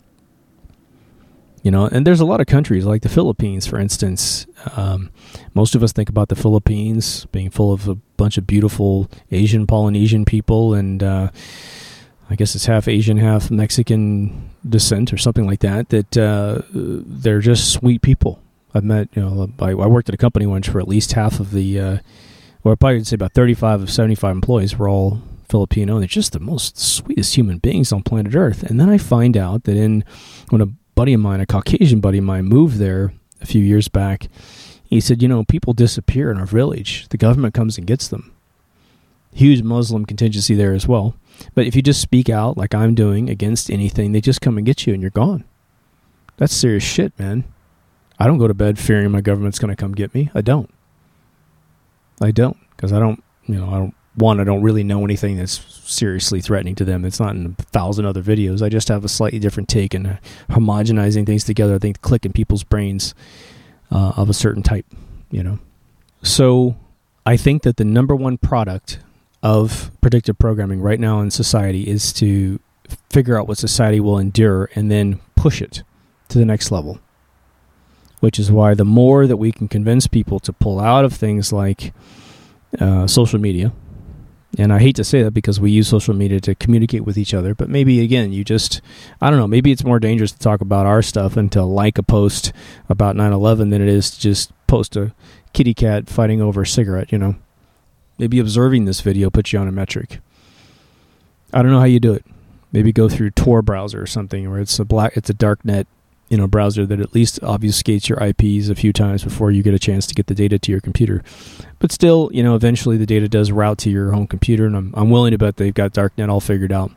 You know, and there's a lot of countries like the Philippines, for instance. Um, most of us think about the Philippines being full of a bunch of beautiful Asian, Polynesian people, and uh, I guess it's half Asian, half Mexican descent or something like that, that uh, they're just sweet people. I've met, you know, I, I worked at a company once for at least half of the, uh, well, I'd probably say about thirty-five of seventy-five employees were all Filipino, and they're just the most sweetest human beings on planet Earth. And then I find out that in, when a buddy of mine, a Caucasian buddy of mine, moved there a few years back, he said, you know, people disappear in our village. The government comes and gets them. Huge Muslim contingency there as well. But if you just speak out like I'm doing against anything, they just come and get you and you're gone. That's serious shit, man. I don't go to bed fearing my government's going to come get me. I don't. I don't. Because I don't, you know, I don't, one, I don't really know anything that's seriously threatening to them. It's not in a thousand other videos. I just have a slightly different take, and homogenizing things together, I think, click in people's brains uh, of a certain type, you know. So I think that the number one product of predictive programming right now in society is to figure out what society will endure and then push it to the next level, which is why the more that we can convince people to pull out of things like uh, social media, and I hate to say that because we use social media to communicate with each other, but maybe, again, you just, I don't know, maybe it's more dangerous to talk about our stuff and to like a post about nine eleven than it is to just post a kitty cat fighting over a cigarette, you know. Maybe observing this video puts you on a metric. I don't know how you do it. Maybe go through Tor browser or something, where it's a black, it's a dark net, you know, browser that at least obfuscates your I Ps a few times before you get a chance to get the data to your computer. But still, you know, eventually the data does route to your home computer, and I'm I'm willing to bet they've got darknet all figured out.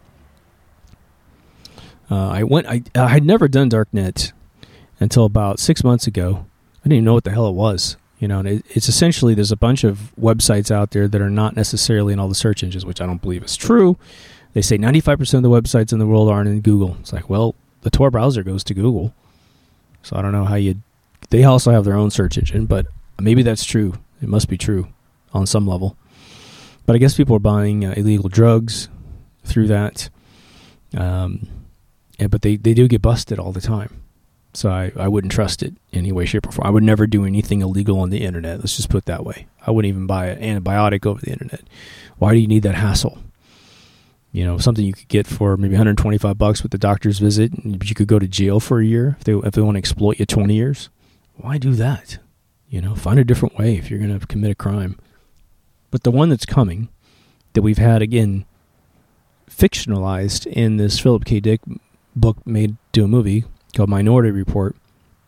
Uh, I went, I I had never done darknet until about six months ago. I didn't even know what the hell it was. You know, and it, it's essentially, there's a bunch of websites out there that are not necessarily in all the search engines, which I don't believe is true. They say ninety-five percent of the websites in the world aren't in Google. It's like, well, the Tor browser goes to Google. So I don't know how you, they also have their own search engine, but maybe that's true. It must be true on some level. But I guess people are buying uh, illegal drugs through that. Um, yeah, but they, they do get busted all the time. So I, I wouldn't trust it in any way, shape, or form. I would never do anything illegal on the internet. Let's just put it that way. I wouldn't even buy an antibiotic over the internet. Why do you need that hassle? You know, something you could get for maybe one hundred twenty-five bucks with the doctor's visit, but you could go to jail for a year if they if they want to exploit you twenty years. Why do that? You know, find a different way if you're going to commit a crime. But the one that's coming, that we've had, again, fictionalized in this Philip K. Dick book made to a movie called Minority Report.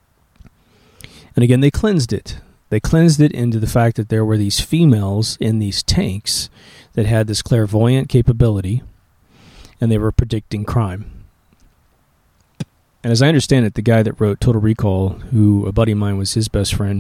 And again, they cleansed it. They cleansed it into the fact that there were these females in these tanks that had this clairvoyant capability, and they were predicting crime. And as I understand it, the guy that wrote Total Recall, who a buddy of mine was his best friend,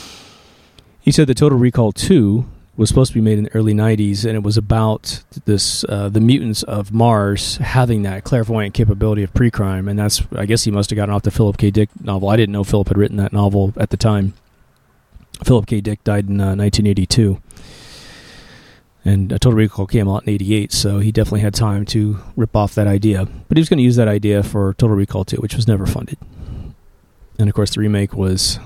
he said that Total Recall two was supposed to be made in the early nineties, and it was about this uh, the mutants of Mars having that clairvoyant capability of pre-crime, and that's, I guess he must have gotten off the Philip K. Dick novel. I didn't know Philip had written that novel at the time. Philip K. Dick died in uh, nineteen eighty-two, and uh, Total Recall came out in eighty-eight, so he definitely had time to rip off that idea. But he was going to use that idea for Total Recall two, which was never funded. And of course, the remake was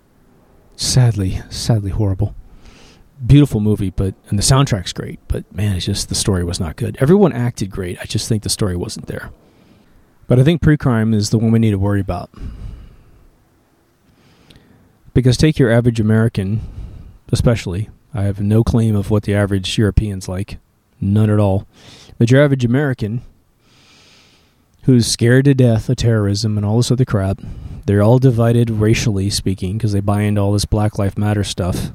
sadly, sadly horrible. Beautiful movie, but and the soundtrack's great, but man, it's just the story was not good. Everyone acted great. I just think the story wasn't there. But I think pre-crime is the one we need to worry about. Because take your average American, especially. I have no claim of what the average European's like. None at all. But your average American, who's scared to death of terrorism and all this other crap, they're all divided racially speaking because they buy into all this Black Lives Matter stuff.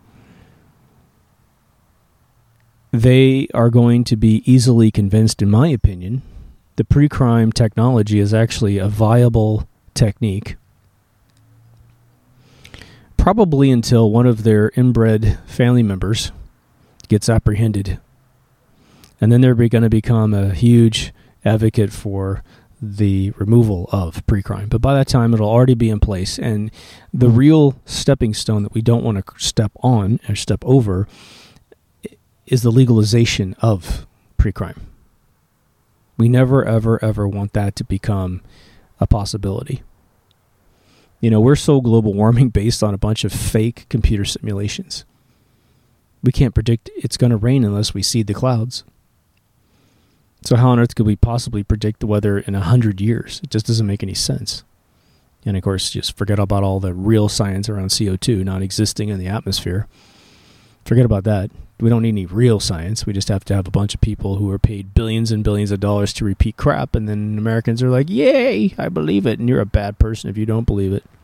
They are going to be easily convinced, in my opinion, that pre-crime technology is actually a viable technique. probably until one of their inbred family members gets apprehended. And then they're going to become a huge advocate for the removal of pre-crime. But by that time, it'll already be in place. And the real stepping stone that we don't want to step on or step over is the legalization of pre-crime. We never, ever, ever want that to become a possibility. You know, we're so global warming based on a bunch of fake computer simulations. We can't predict it's going to rain unless we see the clouds. So how on earth could we possibly predict the weather in a hundred years? It just doesn't make any sense. And of course, just forget about all the real science around C O two not existing in the atmosphere. Forget about that. We don't need any real science. We just have to have a bunch of people who are paid billions and billions of dollars to repeat crap, and then Americans are like, yay, I believe it, and you're a bad person if you don't believe it.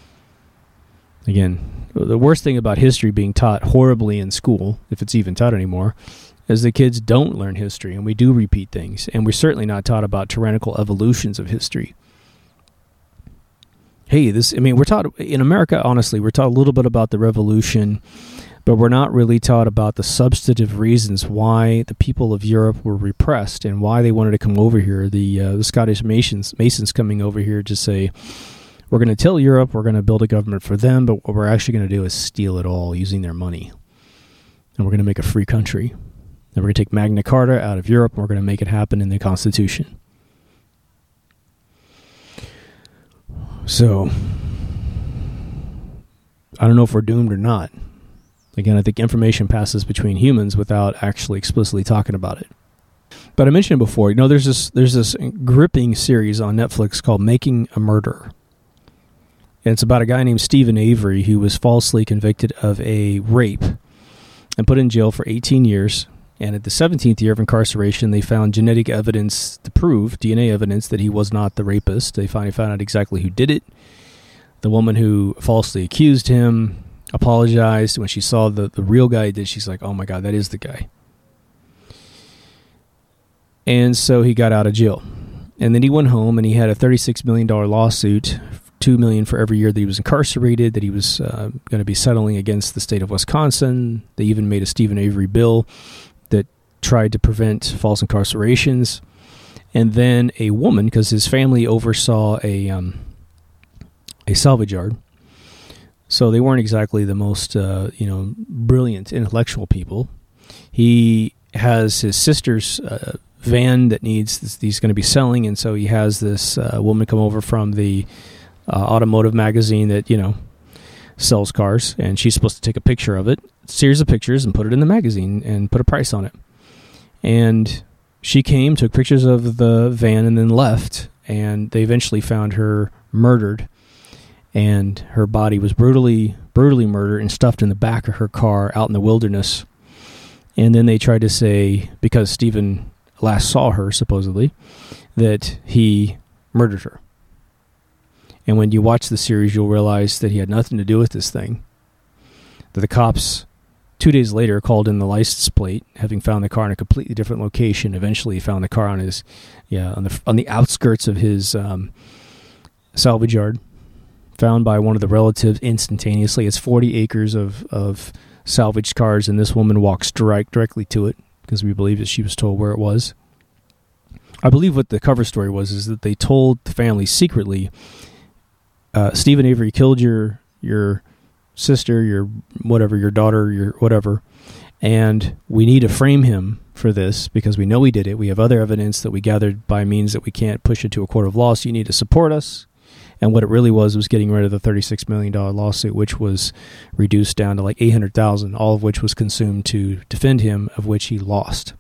Again, the worst thing about history being taught horribly in school, if it's even taught anymore, is the kids don't learn history, and we do repeat things, and we're certainly not taught about tyrannical evolutions of history. Hey, this, I mean, we're taught, in America, honestly, we're taught a little bit about the revolution, but we're not really taught about the substantive reasons why the people of Europe were repressed and why they wanted to come over here. The, uh, the Scottish Masons, Masons coming over here to say, we're going to tell Europe we're going to build a government for them, but what we're actually going to do is steal it all using their money. And we're going to make a free country. And we're going to take Magna Carta out of Europe, and we're going to make it happen in the Constitution. So, I don't know if we're doomed or not. Again, I think information passes between humans without actually explicitly talking about it. But I mentioned it before, you know, there's this there's this gripping series on Netflix called Making a Murderer. And it's about a guy named Stephen Avery who was falsely convicted of a rape and put in jail for eighteen years. And at the seventeenth year of incarceration, they found genetic evidence to prove, D N A evidence, that he was not the rapist. They finally found out exactly who did it. The woman who falsely accused him apologized. When she saw the, the real guy did, she's like, oh my God, that is the guy. And so he got out of jail. And then he went home and he had a thirty-six million dollars lawsuit, two million dollars for every year that he was incarcerated, that he was uh, going to be settling against the state of Wisconsin. They even made a Stephen Avery bill that tried to prevent false incarcerations. And then a woman, because his family oversaw a um, a salvage yard, so they weren't exactly the most uh, you know brilliant intellectual people. He has his sister's uh, van that needs this, he's going to be selling, and so he has this uh, woman come over from the uh, automotive magazine that you know sells cars, and she's supposed to take a picture of it, series of pictures, and put it in the magazine and put a price on it. And she came, took pictures of the van, and then left, and they eventually found her murdered, and her body was brutally, brutally murdered and stuffed in the back of her car out in the wilderness. And then they tried to say, because Stephen last saw her, supposedly, that he murdered her. And when you watch the series, you'll realize that he had nothing to do with this thing. That the cops, two days later, called in the license plate, having found the car in a completely different location. Eventually, he found the car on his, yeah, on the on the outskirts of his um, salvage yard, found by one of the relatives instantaneously. It's forty acres of of salvaged cars, and this woman walks direct directly to it because we believe that she was told where it was. I believe what the cover story was is that they told the family secretly, uh, Stephen Avery killed your your sister, your whatever, your daughter, your whatever, and we need to frame him for this because we know he did it. We have other evidence that we gathered by means that we can't push it to a court of law, so you need to support us. And what it really was was getting rid of the thirty-six million dollars lawsuit, which was reduced down to like eight hundred thousand dollars, all of which was consumed to defend him, of which he lost.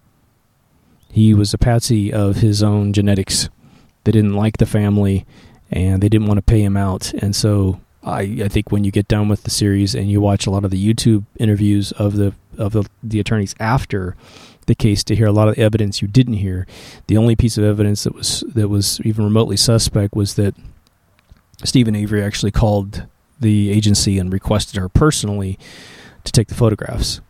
He was a patsy of his own genetics. They didn't like the family, and they didn't want to pay him out. And so I, I think when you get done with the series and you watch a lot of the YouTube interviews of the of the, the attorneys after the case to hear a lot of the evidence you didn't hear, the only piece of evidence that was that was even remotely suspect was that Stephen Avery actually called the agency and requested her personally to take the photographs.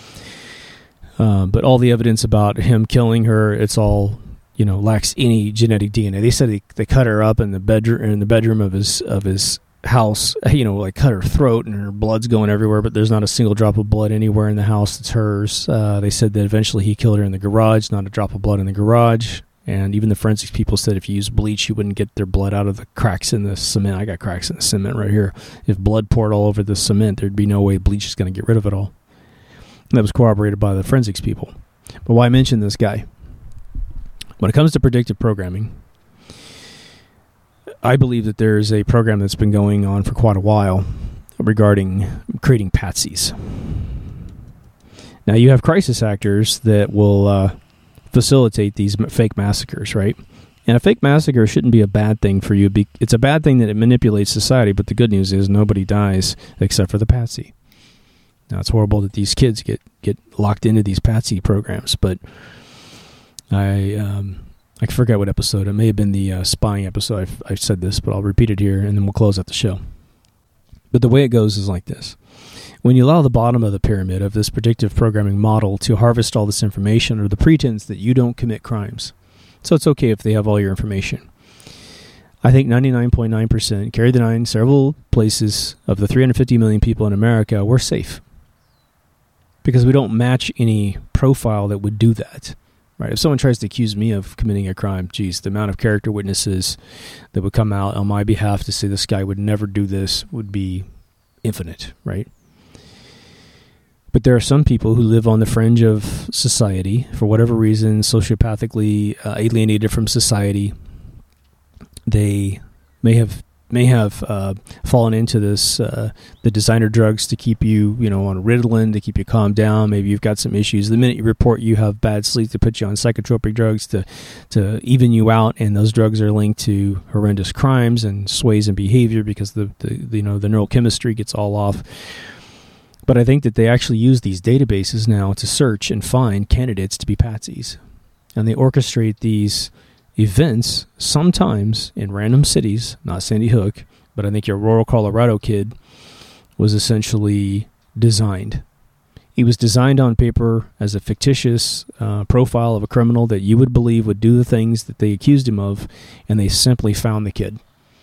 Uh, but all the evidence about him killing her, it's all, you know, lacks any genetic D N A. They said they, they cut her up in the bedroom in the bedroom of his of his house, you know, like cut her throat and her blood's going everywhere, but there's not a single drop of blood anywhere in the house that's hers. Uh, they said that eventually he killed her in the garage, not a drop of blood in the garage. And even the forensics people said if you use bleach, you wouldn't get their blood out of the cracks in the cement. I got cracks in the cement right here. If blood poured all over the cement, there'd be no way bleach is going to get rid of it all. And that was corroborated by the forensics people. But why mention this guy? When it comes to predictive programming, I believe that there is a program that's been going on for quite a while regarding creating patsies. Now, you have crisis actors that will uh, facilitate these fake massacres, right? And a fake massacre shouldn't be a bad thing for you. It's a bad thing that it manipulates society, but the good news is nobody dies except for the patsy. Now, it's horrible that these kids get, get locked into these patsy programs, but I... Um, I forget what episode. It may have been the uh, spying episode. I've, I've said this, but I'll repeat it here, and then we'll close out the show. But the way it goes is like this. When you allow the bottom of the pyramid of this predictive programming model to harvest all this information under the pretense that you don't commit crimes, so it's okay if they have all your information. I think ninety-nine point nine percent, carry the nine, several places of the three hundred fifty million people in America, we're safe. Because we don't match any profile that would do that. Right. If someone tries to accuse me of committing a crime, geez, the amount of character witnesses that would come out on my behalf to say this guy would never do this would be infinite, right? But there are some people who live on the fringe of society, for whatever reason, sociopathically uh, alienated from society. They may have may have uh, fallen into this, uh, the designer drugs to keep you, you know, on Ritalin to keep you calm down. Maybe you've got some issues. The minute you report you have bad sleep, to put you on psychotropic drugs to, to even you out, and those drugs are linked to horrendous crimes and sways in behavior because the, the, the you know, the neurochemistry gets all off. But I think that they actually use these databases now to search and find candidates to be patsies. And they orchestrate these events, sometimes in random cities, not Sandy Hook, but I think your rural Colorado kid was essentially designed. He was designed on paper as a fictitious uh, profile of a criminal that you would believe would do the things that they accused him of, and they simply found the kid.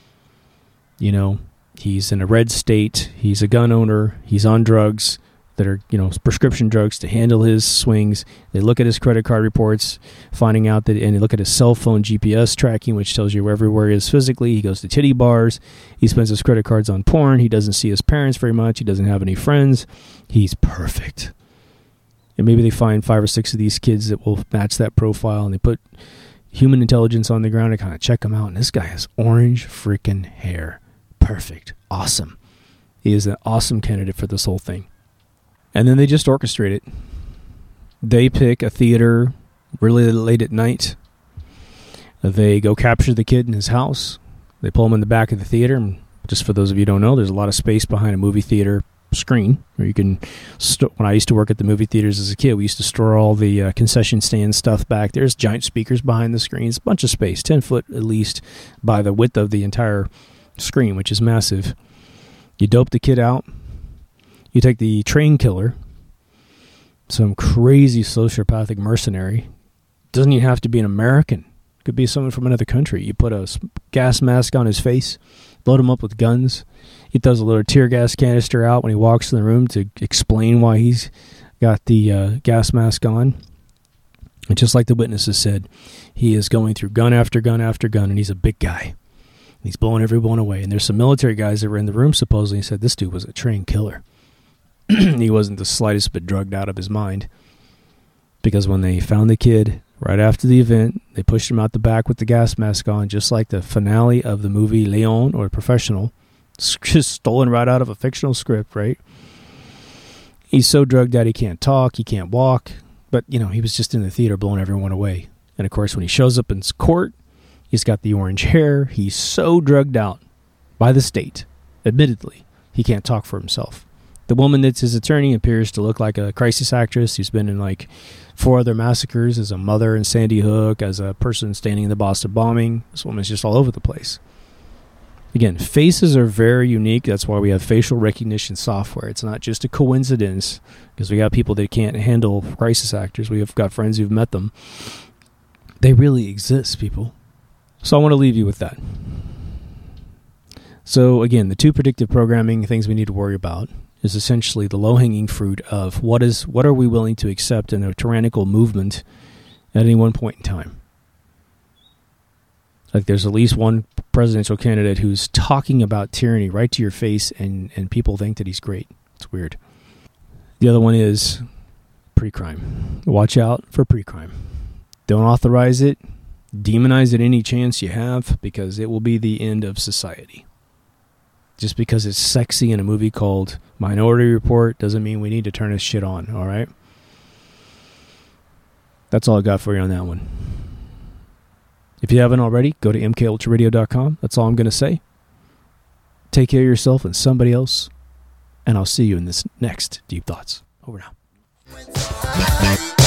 You know, he's in a red state, he's a gun owner, he's on drugs that are, you know, prescription drugs to handle his swings. They look at his credit card reports, finding out that, and they look at his cell phone G P S tracking, which tells you everywhere he is physically. He goes to titty bars. He spends his credit cards on porn. He doesn't see his parents very much. He doesn't have any friends. He's perfect. And maybe they find five or six of these kids that will match that profile, and they put human intelligence on the ground to kind of check them out. And this guy has orange freaking hair. Perfect. Awesome. He is an awesome candidate for this whole thing. And then they just orchestrate it. They pick a theater really late at night. They go capture the kid in his house. They pull him in the back of the theater. And just for those of you who don't know, there's a lot of space behind a movie theater screen where you can. St- when I used to work at the movie theaters as a kid, we used to store all the uh, concession stand stuff back. There's giant speakers behind the screens, a bunch of space, ten foot at least by the width of the entire screen, which is massive. You dope the kid out. You take the train killer, some crazy sociopathic mercenary. Doesn't even have to be an American. Could be someone from another country. You put a gas mask on his face, load him up with guns. He throws a little tear gas canister out when he walks in the room to explain why he's got the uh, gas mask on. And just like the witnesses said, he is going through gun after gun after gun, and he's a big guy. He's blowing everyone away. And there's some military guys that were in the room supposedly and said this dude was a trained killer. He wasn't the slightest bit drugged out of his mind. Because when they found the kid right after the event, they pushed him out the back with the gas mask on, just like the finale of the movie Leon or Professional. Just stolen right out of a fictional script, right? He's so drugged out he can't talk, he can't walk. But, you know, he was just in the theater blowing everyone away. And, of course, when he shows up in court, he's got the orange hair. He's so drugged out by the state, admittedly, he can't talk for himself. The woman that's his attorney appears to look like a crisis actress who's been in like four other massacres, as a mother in Sandy Hook, as a person standing in the Boston bombing. This woman's just all over the place. Again, faces are very unique. That's why we have facial recognition software. It's not just a coincidence because we got people that can't handle crisis actors. We have got friends who've met them. They really exist, people. So I want to leave you with that. So again, the two predictive programming things we need to worry about is essentially the low-hanging fruit of what is what are we willing to accept in a tyrannical movement at any one point in time. Like there's at least one presidential candidate who's talking about tyranny right to your face, and, and people think that he's great. It's weird. The other one is pre-crime. Watch out for pre-crime. Don't authorize it. Demonize it any chance you have, because it will be the end of society. Just because it's sexy in a movie called Minority Report doesn't mean we need to turn this shit on, all right? That's all I got for you on that one. If you haven't already, go to m k ultra radio dot com. That's all I'm going to say. Take care of yourself and somebody else, and I'll see you in this next Deep Thoughts. Over now.